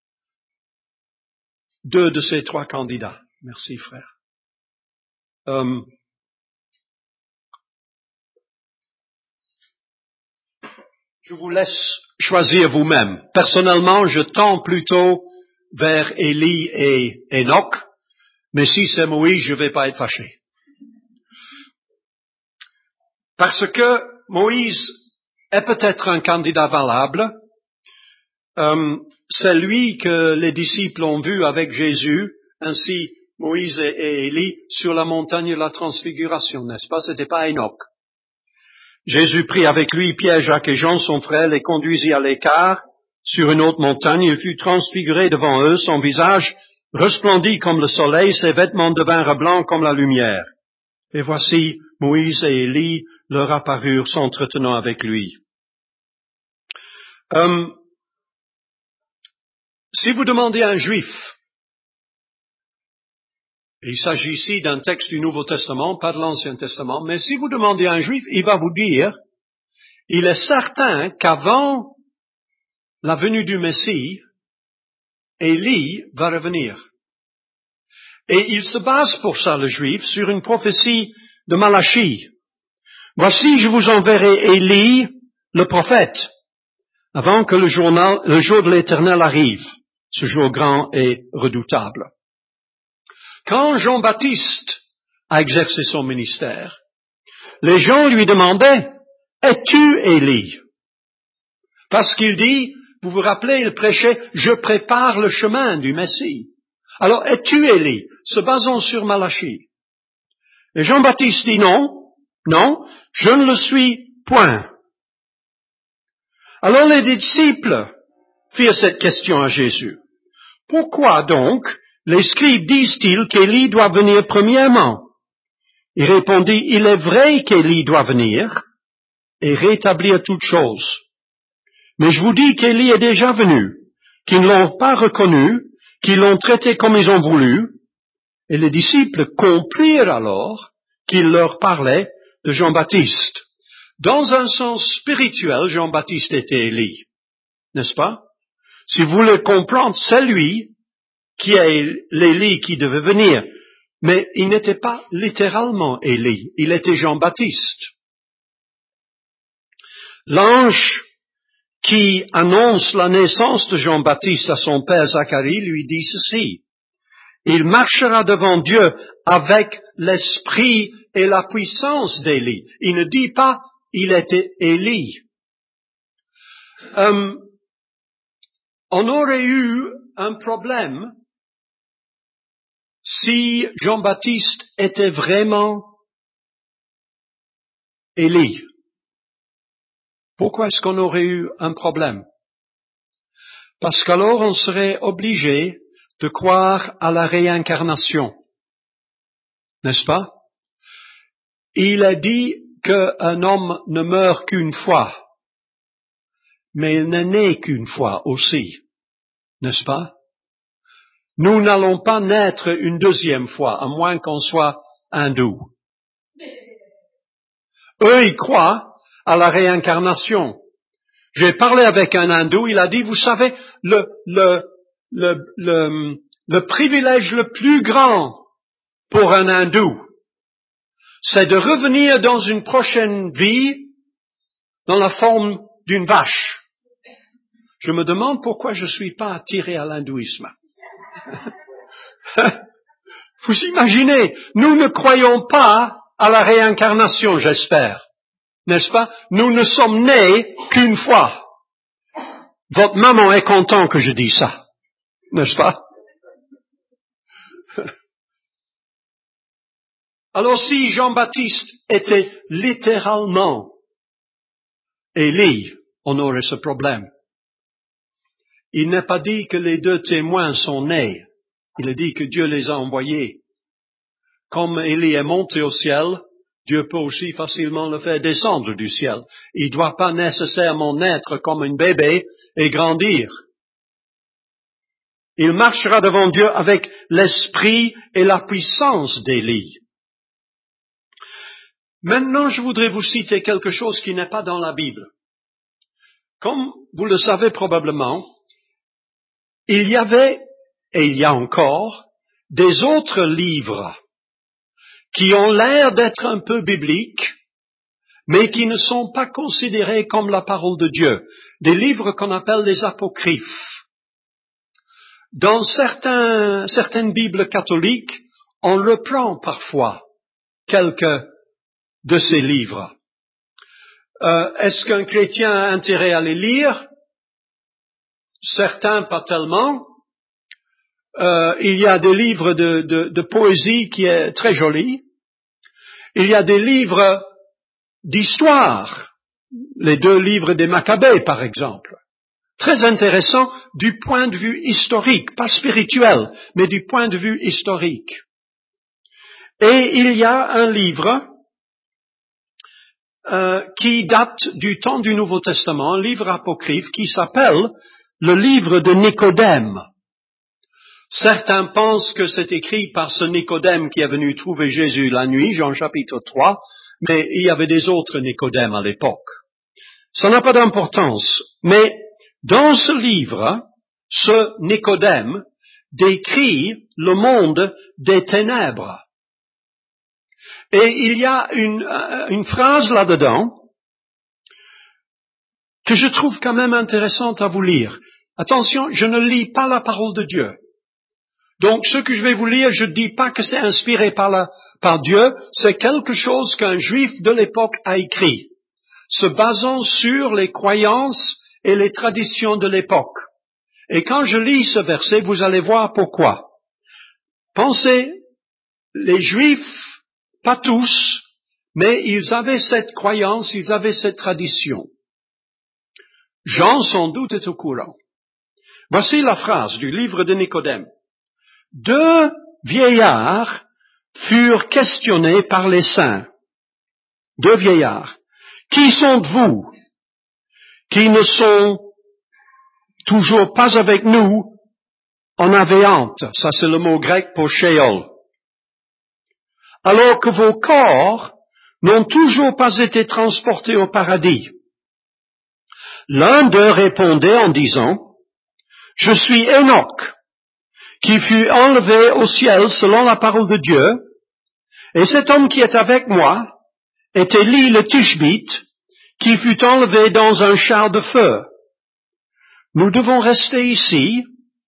2 de ces 3 candidats. Merci, frère. Je vous laisse choisir vous-même. Personnellement, je tends plutôt vers Élie et Enoch, mais si c'est Moïse, je ne vais pas être fâché. Parce que Moïse est peut-être un candidat valable. C'est lui que les disciples ont vu avec Jésus, ainsi Moïse et Élie, sur la montagne de la transfiguration, n'est-ce pas? C'était pas Enoch. Jésus prit avec lui Pierre, Jacques et Jean, son frère, les conduisit à l'écart sur une haute montagne. Il fut transfiguré devant eux, son visage resplendit comme le soleil, ses vêtements devinrent blancs comme la lumière. Et voici, Moïse et Élie leur apparurent s'entretenant avec lui. Si vous demandez à un juif, il s'agit ici d'un texte du Nouveau Testament, pas de l'Ancien Testament, mais si vous demandez à un juif, il va vous dire, il est certain qu'avant la venue du Messie, Élie va revenir. Et il se base pour ça, le juif, sur une prophétie de Malachie. Voici, je vous enverrai Élie, le prophète, avant que le jour de l'Éternel arrive, ce jour grand et redoutable. Quand Jean-Baptiste a exercé son ministère, les gens lui demandaient, es-tu Élie? Parce qu'il dit, vous vous rappelez, il prêchait, je prépare le chemin du Messie. Alors, es-tu Élie? Se basant sur Malachie. Et Jean-Baptiste dit non, je ne le suis point. Alors les disciples firent cette question à Jésus. Pourquoi donc les scribes disent-ils qu'Élie doit venir premièrement? Il répondit, il est vrai qu'Élie doit venir et rétablir toutes choses. Mais je vous dis qu'Élie est déjà venu, qu'ils ne l'ont pas reconnu, qu'ils l'ont traité comme ils ont voulu, et les disciples comprirent alors qu'il leur parlait de Jean-Baptiste. Dans un sens spirituel, Jean-Baptiste était Élie, n'est-ce pas? Si vous voulez comprendre, c'est lui qui est l'Élie qui devait venir. Mais il n'était pas littéralement Élie, il était Jean-Baptiste. L'ange qui annonce la naissance de Jean-Baptiste à son père Zacharie lui dit ceci. Il marchera devant Dieu avec l'esprit et la puissance d'Élie. Il ne dit pas il était Élie. On aurait eu un problème si Jean-Baptiste était vraiment Élie. Pourquoi est-ce qu'on aurait eu un problème? Parce qu'alors on serait obligé de croire à la réincarnation. N'est-ce pas? Il a dit qu'un homme ne meurt qu'une fois, mais il n'est né qu'une fois aussi. N'est-ce pas? Nous n'allons pas naître une deuxième fois, à moins qu'on soit hindou. Eux, ils croient à la réincarnation. J'ai parlé avec un hindou, il a dit, vous savez, le privilège le plus grand pour un hindou, c'est de revenir dans une prochaine vie dans la forme d'une vache. Je me demande pourquoi je ne suis pas attiré à l'hindouisme. Vous imaginez, nous ne croyons pas à la réincarnation, j'espère. N'est-ce pas? Nous ne sommes nés qu'une fois. Votre maman est contente que je dise ça. N'est-ce pas? Alors si Jean-Baptiste était littéralement Élie, on aurait ce problème. Il n'est pas dit que les deux témoins sont nés. Il a dit que Dieu les a envoyés. Comme Élie est monté au ciel, Dieu peut aussi facilement le faire descendre du ciel. Il ne doit pas nécessairement naître comme un bébé et grandir. Il marchera devant Dieu avec l'esprit et la puissance d'Élie. Maintenant, je voudrais vous citer quelque chose qui n'est pas dans la Bible. Comme vous le savez probablement, il y avait, et il y a encore, des autres livres qui ont l'air d'être un peu bibliques, mais qui ne sont pas considérés comme la parole de Dieu. Des livres qu'on appelle les apocryphes. Dans certaines Bibles catholiques, on reprend parfois quelques de ces livres. Est-ce qu'un chrétien a intérêt à les lire? Certains pas tellement. Il y a des livres de poésie qui est très joli. Il y a des livres d'histoire. Les 2 livres des Maccabées, par exemple. Très intéressant du point de vue historique, pas spirituel, mais du point de vue historique. Et il y a un livre qui date du temps du Nouveau Testament, un livre apocryphe qui s'appelle le livre de Nicodème. Certains pensent que c'est écrit par ce Nicodème qui est venu trouver Jésus la nuit, Jean chapitre 3, mais il y avait des autres Nicodèmes à l'époque. Ça n'a pas d'importance, mais dans ce livre, ce Nicodème décrit le monde des ténèbres. Et il y a une phrase là-dedans que je trouve quand même intéressante à vous lire. Attention, je ne lis pas la parole de Dieu. Donc, ce que je vais vous lire, je ne dis pas que c'est inspiré par Dieu, c'est quelque chose qu'un juif de l'époque a écrit, se basant sur les croyances et les traditions de l'époque. Et quand je lis ce verset, vous allez voir pourquoi. Pensez, les juifs, pas tous, mais ils avaient cette croyance, ils avaient cette tradition. Jean, sans doute, est au courant. Voici la phrase du livre de Nicodème. 2 vieillards furent questionnés par les saints. 2 vieillards. Qui sont-vous, qui ne sont toujours pas avec nous en Avéante? Ça, c'est le mot grec pour Sheol. Alors que vos corps n'ont toujours pas été transportés au paradis. L'un d'eux répondait en disant, je suis Enoch, qui fut enlevé au ciel selon la parole de Dieu, et cet homme qui est avec moi est Élie le Tishbite, qui fut enlevé dans un char de feu. Nous devons rester ici,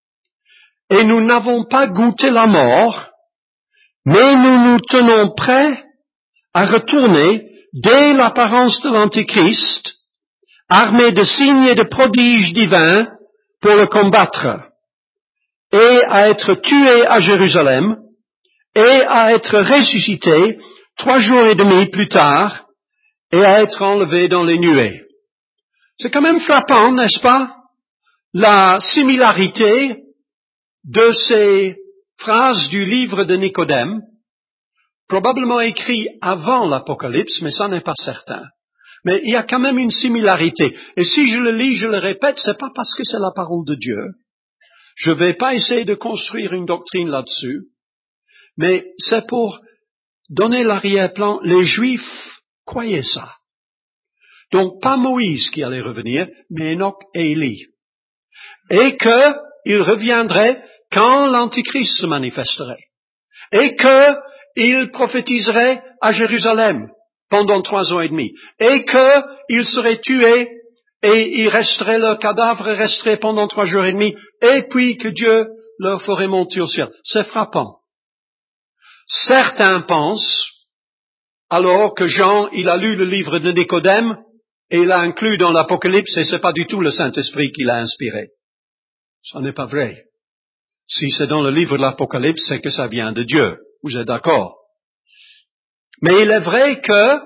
et nous n'avons pas goûté la mort, mais nous nous tenons prêts à retourner dès l'apparence de l'Antéchrist, armés de signes et de prodiges divins pour le combattre, et à être tués à Jérusalem, et à être ressuscités 3 jours et demi plus tard, et à être enlevés dans les nuées. C'est quand même frappant, n'est-ce pas, la similarité de ces phrases du livre de Nicodème, probablement écrit avant l'Apocalypse, mais ça n'est pas certain. Mais il y a quand même une similarité. Et si je le lis, je le répète, c'est pas parce que c'est la parole de Dieu. Je vais pas essayer de construire une doctrine là-dessus, mais c'est pour donner l'arrière-plan. Les Juifs croyaient ça. Donc pas Moïse qui allait revenir, mais Enoch et Élie. Et qu'il reviendrait quand l'Antichrist se manifesterait. Et qu'il prophétiserait à Jérusalem pendant 3 ans et demi. Et qu'il serait tué et leur cadavre resterait pendant 3 jours et demi. Et puis que Dieu leur ferait monter au ciel. C'est frappant. Certains pensent, alors que Jean, il a lu le livre de Nicodème, et il l'a inclus dans l'Apocalypse, et c'est pas du tout le Saint-Esprit qui l'a inspiré. Ça n'est pas vrai. Si c'est dans le livre de l'Apocalypse, c'est que ça vient de Dieu. Vous êtes d'accord? Mais il est vrai que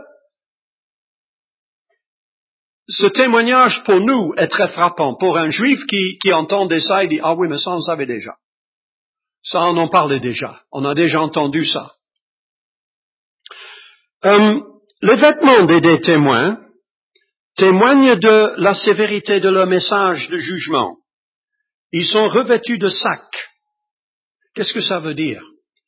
ce témoignage pour nous est très frappant. Pour un juif qui entendait ça, il dit, ah oui, mais ça on savait déjà. Ça on en parlait déjà. On a déjà entendu ça. Les vêtements des témoins témoignent de la sévérité de leur message de jugement. Ils sont revêtus de sac. Qu'est-ce que ça veut dire?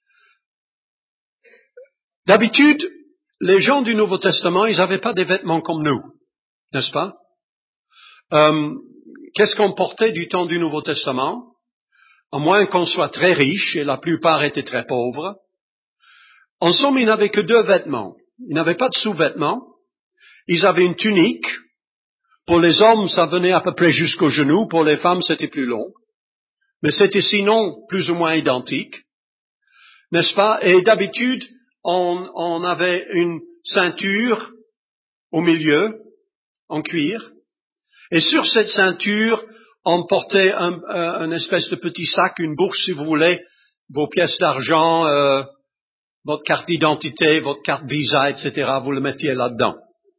D'habitude, les gens du Nouveau Testament, ils n'avaient pas des vêtements comme nous, n'est-ce pas? Qu'est-ce qu'on portait du temps du Nouveau Testament? À moins qu'on soit très riche, et la plupart étaient très pauvres. En somme, ils n'avaient que 2 vêtements. Ils n'avaient pas de sous-vêtements. Ils avaient une tunique. Pour les hommes, ça venait à peu près jusqu'aux genoux. Pour les femmes, c'était plus long. Mais c'était sinon plus ou moins identique. N'est-ce pas? Et d'habitude, on avait une ceinture au milieu, en cuir. Et sur cette ceinture, on portait un espèce de petit sac, une bourse si vous voulez, vos pièces d'argent, votre carte d'identité, votre carte Visa, etc. Vous le mettiez là-dedans.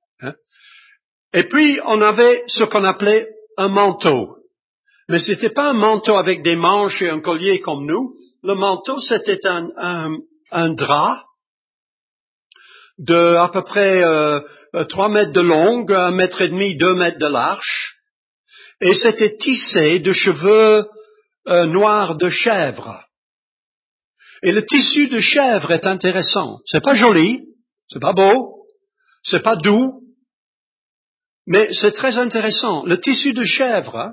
Et puis, on avait ce qu'on appelait un manteau. Mais c'était pas un manteau avec des manches et un collier comme nous. Le manteau, c'était un drap de à peu près 3 mètres de long, 1,5 mètre, 2 mètres de large. Et c'était tissé de cheveux noirs de chèvre. Et le tissu de chèvre est intéressant. C'est pas joli, c'est pas beau, c'est pas doux, mais c'est très intéressant. Le tissu de chèvre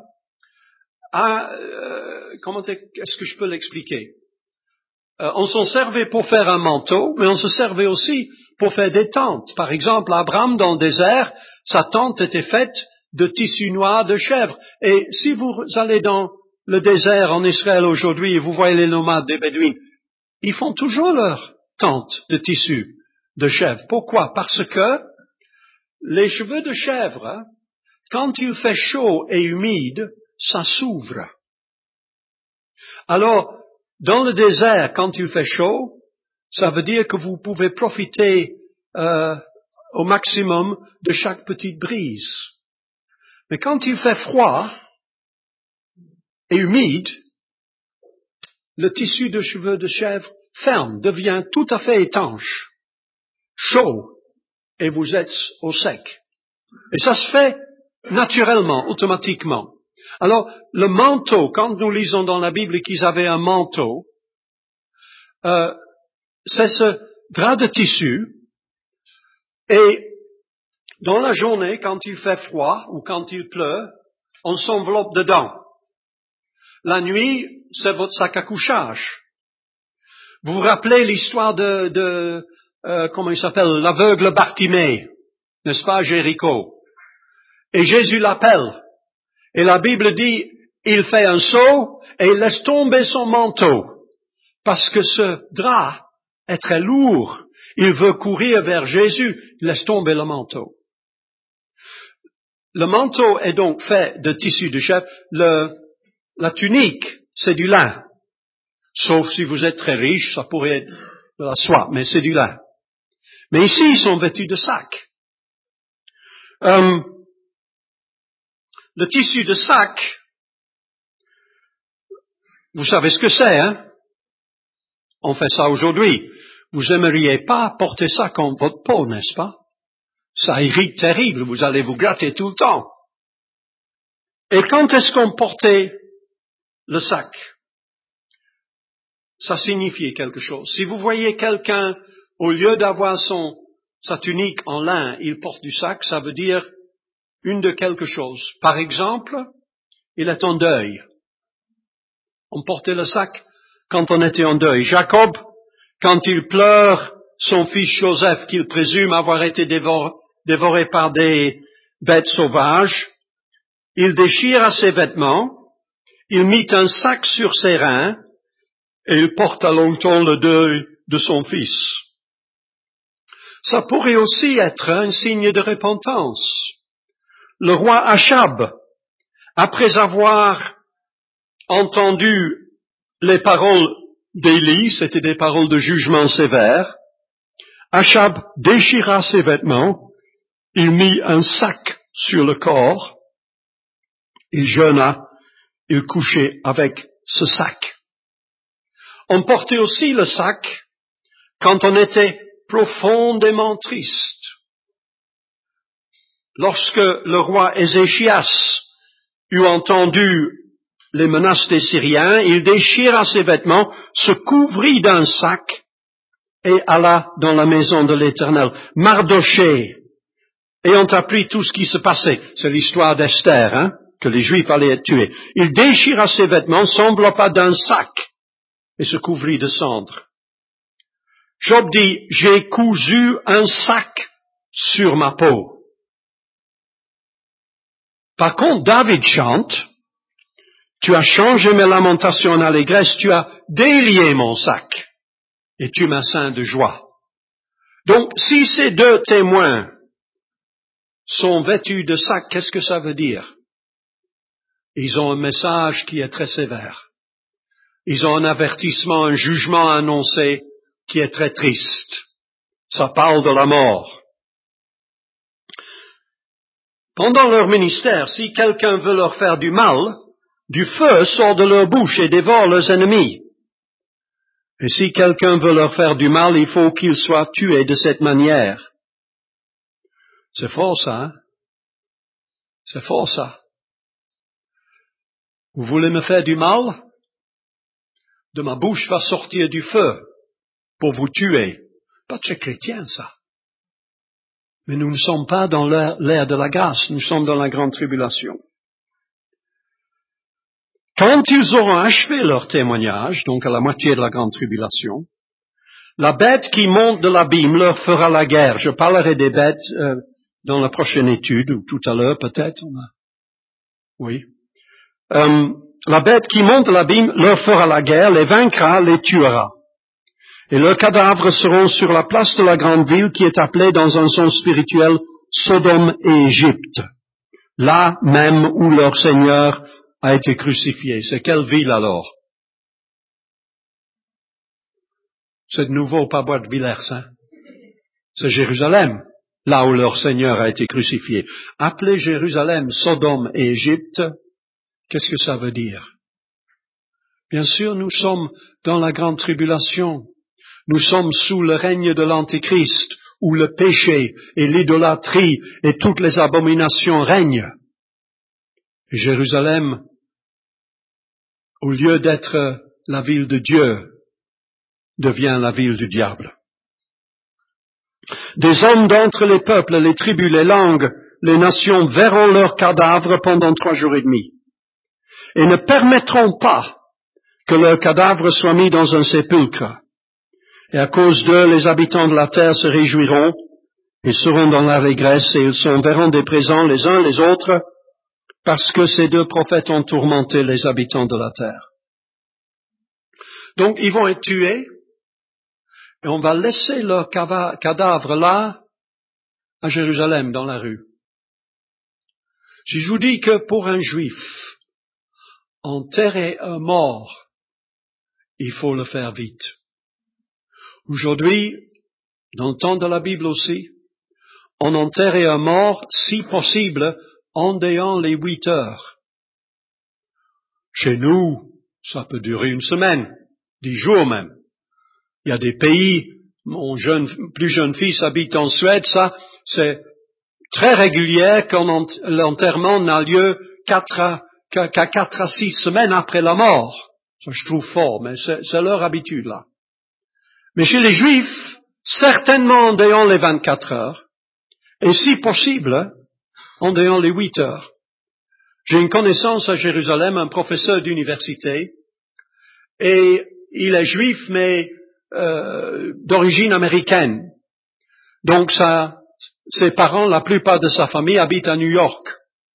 comment est-ce que je peux l'expliquer? On s'en servait pour faire un manteau, mais on se servait aussi pour faire des tentes. Par exemple, Abraham, dans le désert, sa tente était faite de tissu noir de chèvre. Et si vous allez dans le désert en Israël aujourd'hui et vous voyez les nomades des Bédouines, ils font toujours leur tente de tissu de chèvre. Pourquoi? Parce que les cheveux de chèvre, quand il fait chaud et humide, ça s'ouvre. Alors, dans le désert, quand il fait chaud, ça veut dire que vous pouvez profiter au maximum de chaque petite brise. Mais quand il fait froid et humide, le tissu de cheveux de chèvre ferme, devient tout à fait étanche, chaud, et vous êtes au sec. Et ça se fait naturellement, automatiquement. Alors, le manteau, quand nous lisons dans la Bible qu'ils avaient un manteau, c'est ce drap de tissu, et dans la journée, quand il fait froid ou quand il pleut, on s'enveloppe dedans. La nuit, c'est votre sac à couchage. Vous vous rappelez l'histoire comment il s'appelle, l'aveugle Bartimée, n'est-ce pas, Jéricho? Et Jésus l'appelle. Et la Bible dit, il fait un saut et il laisse tomber son manteau. Parce que ce drap est très lourd. Il veut courir vers Jésus, il laisse tomber le manteau. Le manteau est donc fait de tissu de chèvre. La tunique, c'est du lin. Sauf si vous êtes très riche, ça pourrait être de la soie, mais c'est du lin. Mais ici, ils sont vêtus de sac. Le tissu de sac, vous savez ce que c'est, hein? On fait ça aujourd'hui. Vous aimeriez pas porter ça contre votre peau, n'est-ce pas? Ça irrite terrible, vous allez vous gratter tout le temps. Et quand est-ce qu'on portait le sac? Ça signifiait quelque chose. Si vous voyez quelqu'un, au lieu d'avoir sa tunique en lin, il porte du sac, ça veut dire une de quelque chose. Par exemple, il est en deuil. On portait le sac quand on était en deuil. Jacob, quand il pleure son fils Joseph, qu'il présume avoir été dévoré par des bêtes sauvages, il déchira ses vêtements, il mit un sac sur ses reins, et il porta longtemps le deuil de son fils. Ça pourrait aussi être un signe de repentance. Le roi Achab, après avoir entendu les paroles d'Élie, c'était des paroles de jugement sévère, Achab déchira ses vêtements, il mit un sac sur le corps, il jeûna, il couchait avec ce sac. On portait aussi le sac quand on était profondément triste. Lorsque le roi Ézéchias eut entendu les menaces des Syriens, il déchira ses vêtements, se couvrit d'un sac et alla dans la maison de l'Éternel. Mardoché, ayant appris tout ce qui se passait, c'est l'histoire d'Esther, hein, que les Juifs allaient être tués. Il déchira ses vêtements, s'enveloppa d'un sac et se couvrit de cendres. Job dit, j'ai cousu un sac sur ma peau. Par contre, David chante, tu as changé mes lamentations en allégresse, tu as délié mon sac, et tu m'as ceint de joie. Donc, si ces deux témoins sont vêtus de sac, qu'est-ce que ça veut dire? Ils ont un message qui est très sévère. Ils ont un avertissement, un jugement annoncé qui est très triste. Ça parle de la mort. Pendant leur ministère, si quelqu'un veut leur faire du mal, du feu sort de leur bouche et dévore leurs ennemis. Et si quelqu'un veut leur faire du mal, il faut qu'ils soient tués de cette manière. C'est fort ça, hein? C'est fort ça. Vous voulez me faire du mal? De ma bouche va sortir du feu pour vous tuer. Pas très chrétien ça. Mais nous ne sommes pas dans l'ère de la grâce, nous sommes dans la grande tribulation. Quand ils auront achevé leur témoignage, donc à la moitié de la grande tribulation, la bête qui monte de l'abîme leur fera la guerre. Je parlerai des bêtes dans la prochaine étude, ou tout à l'heure peut-être. Oui. La bête qui monte de l'abîme leur fera la guerre, les vaincra, les tuera. Et leurs cadavres seront sur la place de la grande ville qui est appelée dans un sens spirituel Sodome et Égypte, là même où leur Seigneur a été crucifié. C'est quelle ville alors? C'est de nouveau pas Bois de Villers, hein? C'est Jérusalem, là où leur Seigneur a été crucifié. Appeler Jérusalem Sodome et Égypte, qu'est-ce que ça veut dire? Bien sûr, nous sommes dans la grande tribulation. Nous sommes sous le règne de l'Antéchrist, où le péché et l'idolâtrie et toutes les abominations règnent. Et Jérusalem, au lieu d'être la ville de Dieu, devient la ville du diable. Des hommes d'entre les peuples, les tribus, les langues, les nations verront leurs cadavres pendant 3 jours et demi, et ne permettront pas que leurs cadavres soient mis dans un sépulcre. Et à cause d'eux, les habitants de la terre se réjouiront et seront dans l'allégresse, et ils s'enverront des présents les uns les autres, parce que ces 2 prophètes ont tourmenté les habitants de la terre. Donc, ils vont être tués, et on va laisser leurs cadavres là, à Jérusalem, dans la rue. Si je vous dis que pour un juif, enterrer un mort, il faut le faire vite. Aujourd'hui, dans le temps de la Bible aussi, on enterrait un mort, si possible, en déant les 8 heures. Chez nous, ça peut durer 1 semaine, 10 jours même. Il y a des pays, mon plus jeune fils habite en Suède, ça, c'est très régulier quand l'enterrement n'a lieu qu'à 4 à 6 semaines après la mort. Ça, je trouve fort, mais c'est leur habitude, là. Mais chez les Juifs, certainement en déant les 24 heures, et si possible, en déant les 8 heures. J'ai une connaissance à Jérusalem, un professeur d'université, et il est juif, mais d'origine américaine. Donc ses parents, la plupart de sa famille, habitent à New York.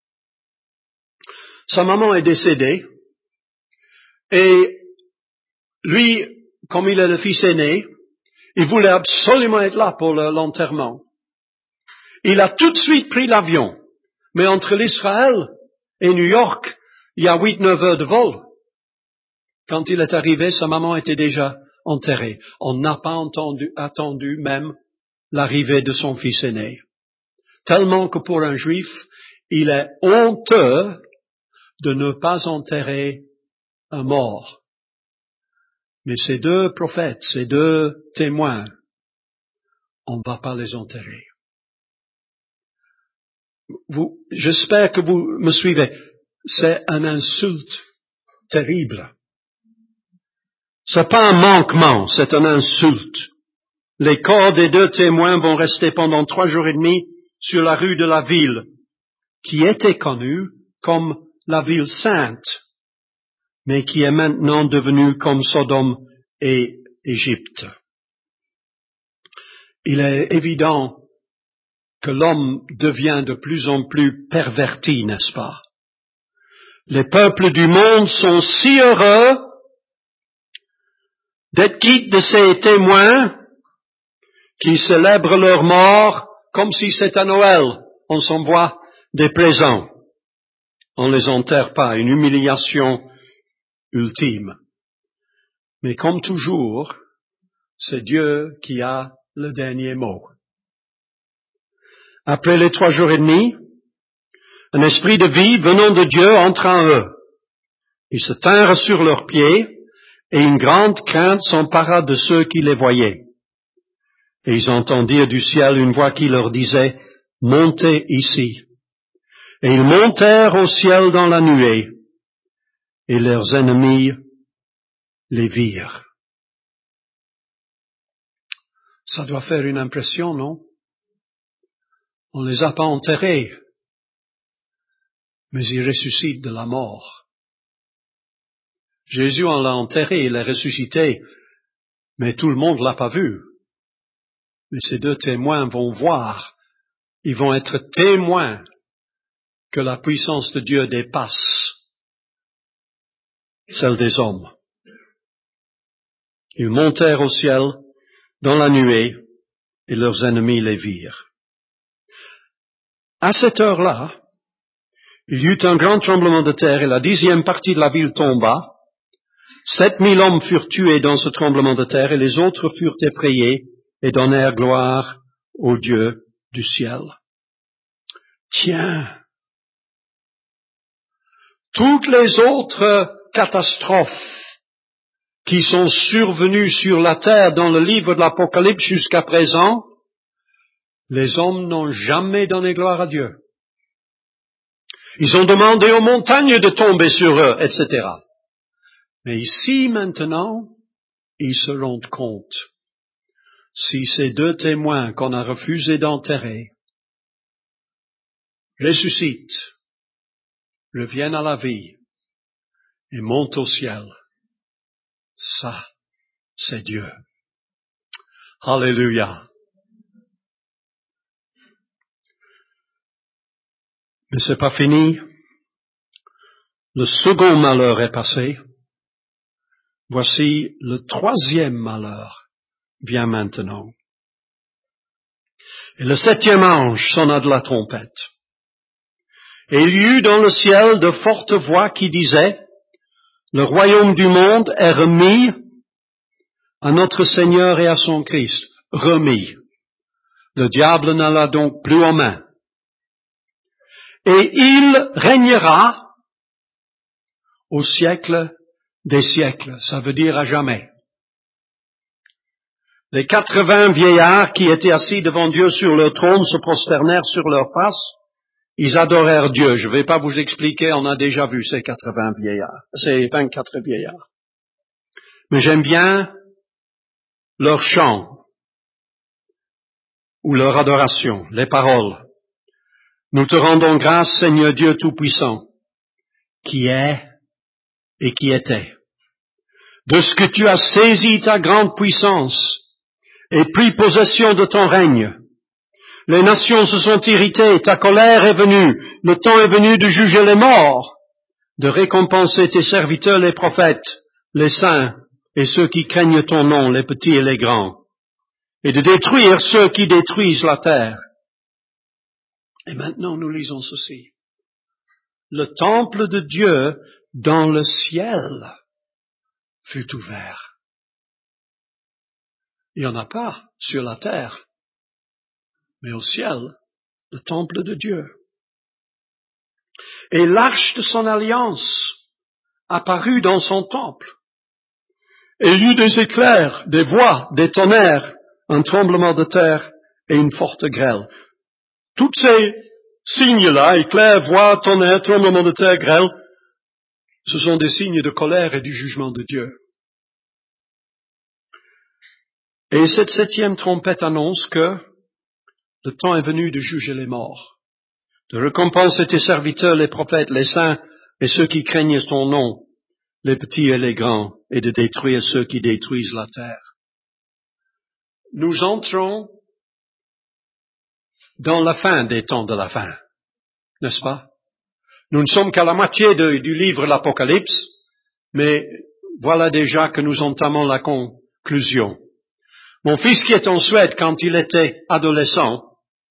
Sa maman est décédée, et lui, comme il est le fils aîné, il voulait absolument être là pour l'enterrement. Il a tout de suite pris l'avion, mais entre l'Israël et New York, il y a 8-9 heures de vol. Quand il est arrivé, sa maman était déjà enterrée. On n'a pas attendu même l'arrivée de son fils aîné. Tellement que pour un juif, il est honteux de ne pas enterrer un mort. Mais ces 2 prophètes, ces 2 témoins, on ne va pas les enterrer. J'espère que vous me suivez. C'est un insulte terrible. C'est pas un manquement, c'est un insulte. Les corps des 2 témoins vont rester pendant 3 jours et demi sur la rue de la ville, qui était connue comme la ville sainte, mais qui est maintenant devenue comme Sodome et Égypte. Il est évident que l'homme devient de plus en plus perverti, n'est-ce pas? Les peuples du monde sont si heureux d'être quittes de ces témoins qui célèbrent leur mort comme si c'était Noël. On s'envoie des présents. On ne les enterre pas. Une humiliation ultime. Mais comme toujours, c'est Dieu qui a le dernier mot. Après les 3 jours et demi, Un esprit de vie venant de Dieu entra en eux. Ils se tinrent sur leurs pieds, et une grande crainte s'empara de ceux qui les voyaient. Et ils entendirent du ciel une voix qui leur disait, « Montez ici. » Et ils montèrent au ciel dans la nuée, et leurs ennemis les virent. Ça doit faire une impression, non? On ne les a pas enterrés, mais ils ressuscitent de la mort. Jésus, on l'a enterré, il est ressuscité, mais tout le monde l'a pas vu. Mais ces deux témoins vont voir, ils vont être témoins que la puissance de Dieu dépasse celle des hommes. Ils montèrent au ciel dans la nuée et leurs ennemis les virent. À cette heure-là, il y eut un grand tremblement de terre et la 10e partie de la ville tomba. 7000 hommes furent tués dans ce tremblement de terre et les autres furent effrayés et donnèrent gloire au Dieu du ciel. Tiens, toutes les autres catastrophes qui sont survenues sur la terre dans le livre de l'Apocalypse jusqu'à présent, les hommes n'ont jamais donné gloire à Dieu. Ils ont demandé aux montagnes de tomber sur eux, etc. Mais ici, maintenant, ils se rendent compte, si ces deux témoins qu'on a refusé d'enterrer ressuscitent, reviennent à la vie et montent au ciel, ça, c'est Dieu. Alléluia. Mais c'est pas fini. Le second malheur est passé. Voici le 3e malheur vient maintenant. Et le 7e ange sonna de la trompette. Et il y eut dans le ciel de fortes voix qui disaient, le royaume du monde est remis à notre Seigneur et à son Christ. Remis. Le diable n'en l'a donc plus en main. Et il régnera au siècle des siècles. Ça veut dire à jamais. Les 80 vieillards qui étaient assis devant Dieu sur leur trône se prosternèrent sur leur face. Ils adorèrent Dieu. Je ne vais pas vous expliquer, on a déjà vu ces 80 vieillards, ces 24 vieillards. Mais j'aime bien leur chant ou leur adoration, les paroles. Nous te rendons grâce, Seigneur Dieu Tout-Puissant, qui est et qui était, de ce que tu as saisi ta grande puissance et pris possession de ton règne. Les nations se sont irritées, ta colère est venue, le temps est venu de juger les morts, de récompenser tes serviteurs les prophètes, les saints et ceux qui craignent ton nom, les petits et les grands, et de détruire ceux qui détruisent la terre. Et maintenant nous lisons ceci. Le temple de Dieu dans le ciel fut ouvert. Il n'y en a pas sur la terre, mais au ciel, le temple de Dieu. Et l'arche de son alliance apparut dans son temple. Et il y eut des éclairs, des voix, des tonnerres, un tremblement de terre et une forte grêle. Tous ces signes-là, éclairs, voix, tonnerres, tremblement de terre, grêle, ce sont des signes de colère et du jugement de Dieu. Et cette 7e trompette annonce que le temps est venu de juger les morts, de récompenser tes serviteurs, les prophètes, les saints et ceux qui craignent ton nom, les petits et les grands, et de détruire ceux qui détruisent la terre. Nous entrons dans la fin des temps de la fin, n'est-ce pas? Nous ne sommes qu'à la moitié du livre de l'Apocalypse, mais voilà déjà que nous entamons la conclusion. Mon fils qui est en Suède, quand il était adolescent,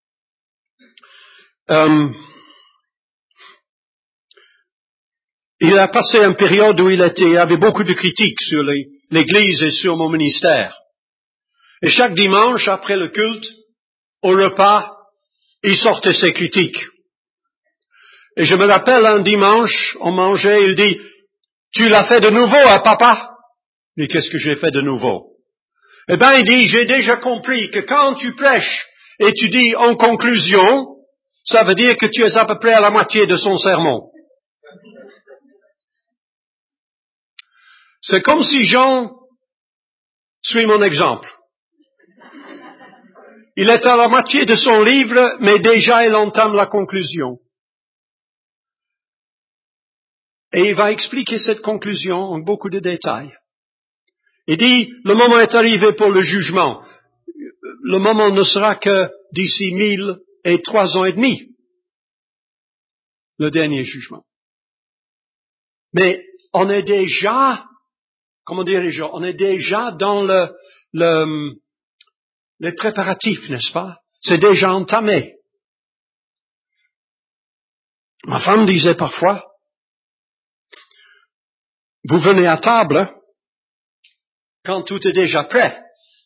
il a passé une période où il avait beaucoup de critiques sur l'Église et sur mon ministère. Et chaque dimanche, après le culte, au repas, il sortait ses critiques. Et je me rappelle un dimanche, on mangeait, il dit, tu l'as fait de nouveau, hein, papa? Mais qu'est-ce que j'ai fait de nouveau? Eh ben, il dit, j'ai déjà compris que quand tu prêches et tu dis en conclusion, ça veut dire que tu es à peu près à la moitié de son sermon. C'est comme si Jean suit mon exemple. Il est à la moitié de son livre, mais déjà il entame la conclusion. Et il va expliquer cette conclusion en beaucoup de détails. Il dit, le moment est arrivé pour le jugement. Le moment ne sera que d'ici 1003 ans et demi. Le dernier jugement. Mais on est déjà, comment dirais-je, on est déjà dans les préparatifs, n'est-ce pas? C'est déjà entamé. Ma femme disait parfois, vous venez à table quand tout est déjà prêt.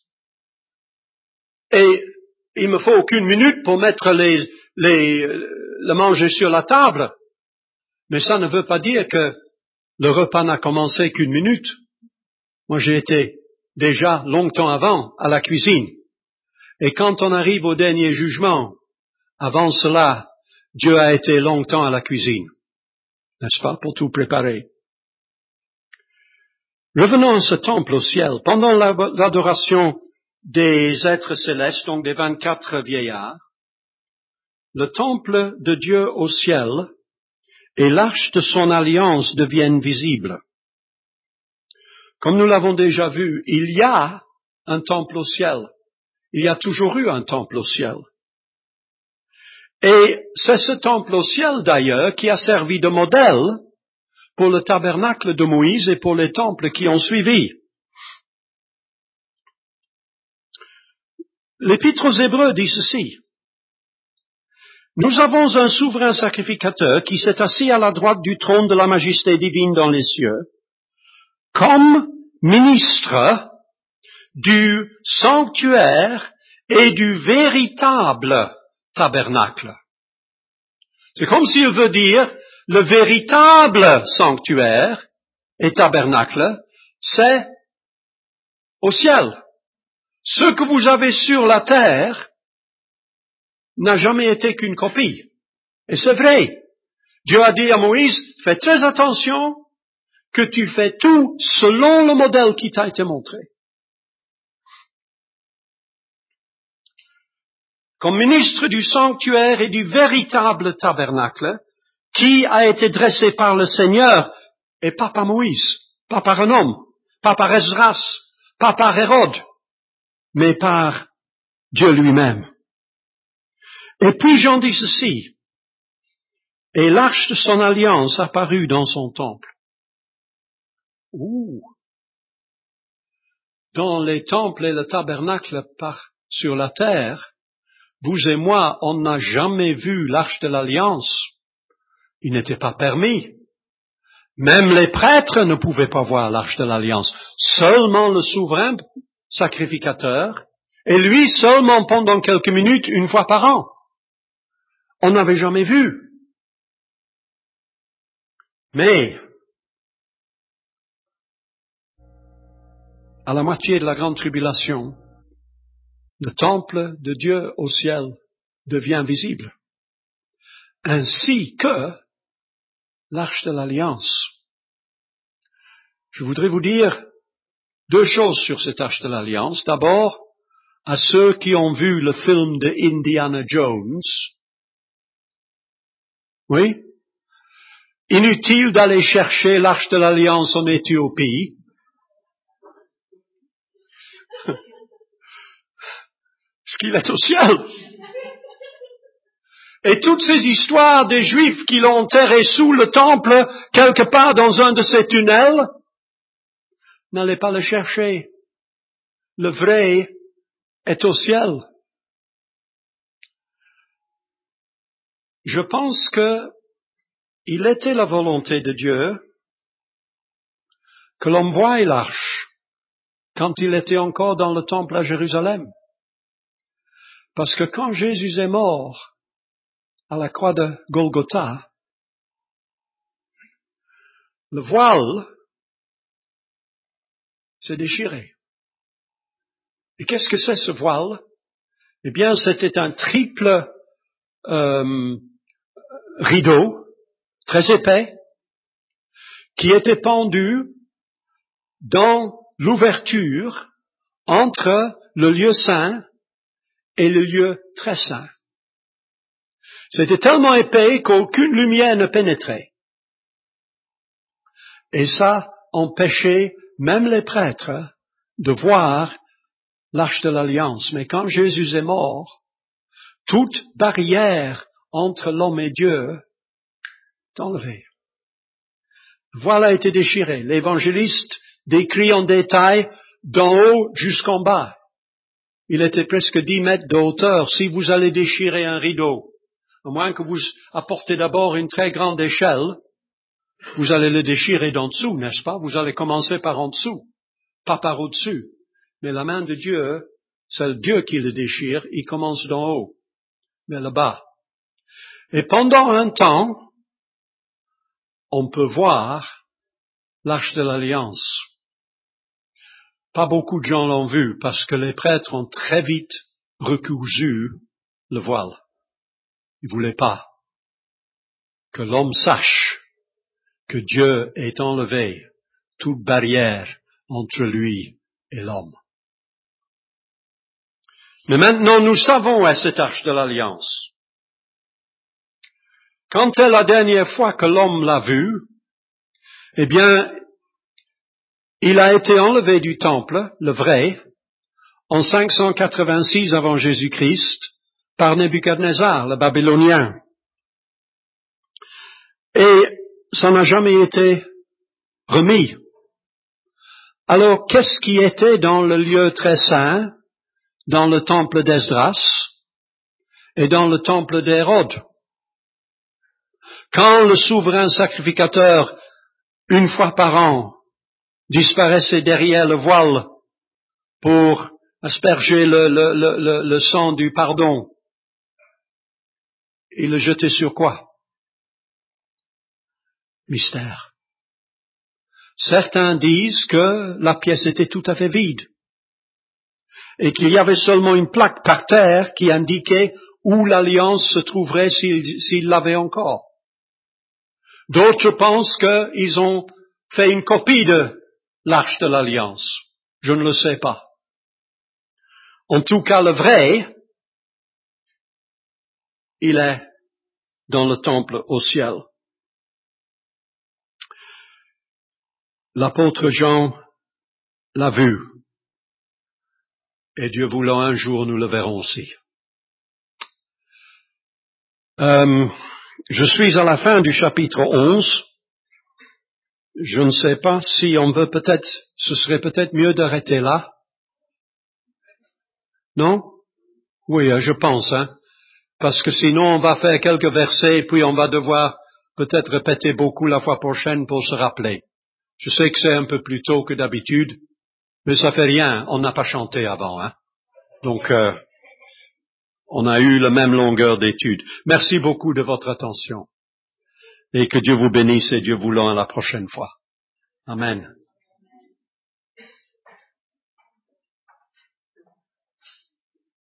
Et il me faut aucune minute pour mettre le manger sur la table. Mais ça ne veut pas dire que le repas n'a commencé qu'une minute. Moi, j'ai été déjà longtemps avant à la cuisine. Et quand on arrive au dernier jugement, avant cela, Dieu a été longtemps à la cuisine. N'est-ce pas? Pour tout préparer. Revenons à ce temple au ciel. Pendant l'adoration des êtres célestes, donc des 24 vieillards, le temple de Dieu au ciel et l'arche de son alliance deviennent visibles. Comme nous l'avons déjà vu, il y a un temple au ciel. Il y a toujours eu un temple au ciel. Et c'est ce temple au ciel, d'ailleurs, qui a servi de modèle pour le tabernacle de Moïse et pour les temples qui ont suivi. L'Épître aux Hébreux dit ceci. Nous avons un souverain sacrificateur qui s'est assis à la droite du trône de la majesté divine dans les cieux, comme ministre du sanctuaire et du véritable tabernacle. C'est comme s'il veut dire, le véritable sanctuaire et tabernacle, c'est au ciel. Ce que vous avez sur la terre n'a jamais été qu'une copie. Et c'est vrai. Dieu a dit à Moïse, fais très attention que tu fais tout selon le modèle qui t'a été montré. Comme ministre du sanctuaire et du véritable tabernacle, qui a été dressé par le Seigneur, et pas par Moïse, pas par un homme, pas par Esdras, pas par Hérode, mais par Dieu lui-même. Et puis Jean dit ceci, et l'arche de son alliance apparut dans son temple. Dans les temples et le tabernacle sur la terre, vous et moi, on n'a jamais vu l'arche de l'alliance. Il n'était pas permis. Même les prêtres ne pouvaient pas voir l'arche de l'alliance. Seulement le souverain sacrificateur, et lui seulement pendant quelques minutes, une fois par an. On n'avait jamais vu. Mais, à la moitié de la grande tribulation, le temple de Dieu au ciel devient visible, ainsi que l'arche de l'alliance. Je voudrais vous dire deux choses sur cette arche de l'alliance. D'abord, à ceux qui ont vu le film de Indiana Jones, oui, inutile d'aller chercher l'arche de l'alliance en Éthiopie. Parce qu'il est au ciel. Et toutes ces histoires des Juifs qui l'ont enterré sous le temple, quelque part dans un de ces tunnels, n'allez pas le chercher. Le vrai est au ciel. Je pense que il était la volonté de Dieu que l'on voie l'arche quand il était encore dans le temple à Jérusalem. Parce que quand Jésus est mort à la croix de Golgotha, le voile s'est déchiré. Et qu'est-ce que c'est ce voile? Eh bien, c'était un triple rideau, très épais, qui était pendu dans l'ouverture entre le lieu saint et le lieu très saint. C'était tellement épais qu'aucune lumière ne pénétrait. Et ça empêchait même les prêtres de voir l'arche de l'Alliance. Mais quand Jésus est mort, toute barrière entre l'homme et Dieu est enlevée. Le voile a été déchiré. L'évangéliste décrit en détail d'en haut jusqu'en bas. Il était presque 10 mètres de hauteur. Si vous allez déchirer un rideau, à moins que vous apportez d'abord une très grande échelle, vous allez le déchirer d'en dessous, n'est-ce pas? Vous allez commencer par en dessous, pas par au-dessus. Mais la main de Dieu, c'est le Dieu qui le déchire, il commence d'en haut, mais le bas. Et pendant un temps, on peut voir l'arche de l'Alliance. Pas beaucoup de gens l'ont vu parce que les prêtres ont très vite recousu le voile. Ils voulaient pas que l'homme sache que Dieu ait enlevé toute barrière entre lui et l'homme. Mais maintenant, nous savons à cette arche de l'Alliance. Quand est la dernière fois que l'homme l'a vue? Eh bien, il a été enlevé du temple, le vrai, en 586 avant Jésus-Christ, par Nebuchadnezzar, le Babylonien. Et ça n'a jamais été remis. Alors, qu'est-ce qui était dans le lieu très saint, dans le temple d'Esdras et dans le temple d'Hérode? Quand le souverain sacrificateur, une fois par an, disparaissait derrière le voile pour asperger le sang du pardon, il le jetait sur quoi? Mystère. Certains disent que la pièce était tout à fait vide et qu'il y avait seulement une plaque par terre qui indiquait où l'alliance se trouverait s'il l'avait encore. D'autres pensent qu'ils ont fait une copie de l'arche de l'Alliance. Je ne le sais pas. En tout cas, le vrai, il est dans le temple au ciel. L'apôtre Jean l'a vu. Et Dieu voulant, un jour, nous le verrons aussi. Je suis à la fin du chapitre 11. Je ne sais pas si on veut peut-être, ce serait peut-être mieux d'arrêter là. Non? Oui, je pense, parce que sinon on va faire quelques versets et puis on va devoir peut-être répéter beaucoup la fois prochaine pour se rappeler. Je sais que c'est un peu plus tôt que d'habitude, mais ça fait rien, on n'a pas chanté avant, Donc, on a eu la même longueur d'étude. Merci beaucoup de votre attention. Et que Dieu vous bénisse et Dieu voulant à la prochaine fois. Amen.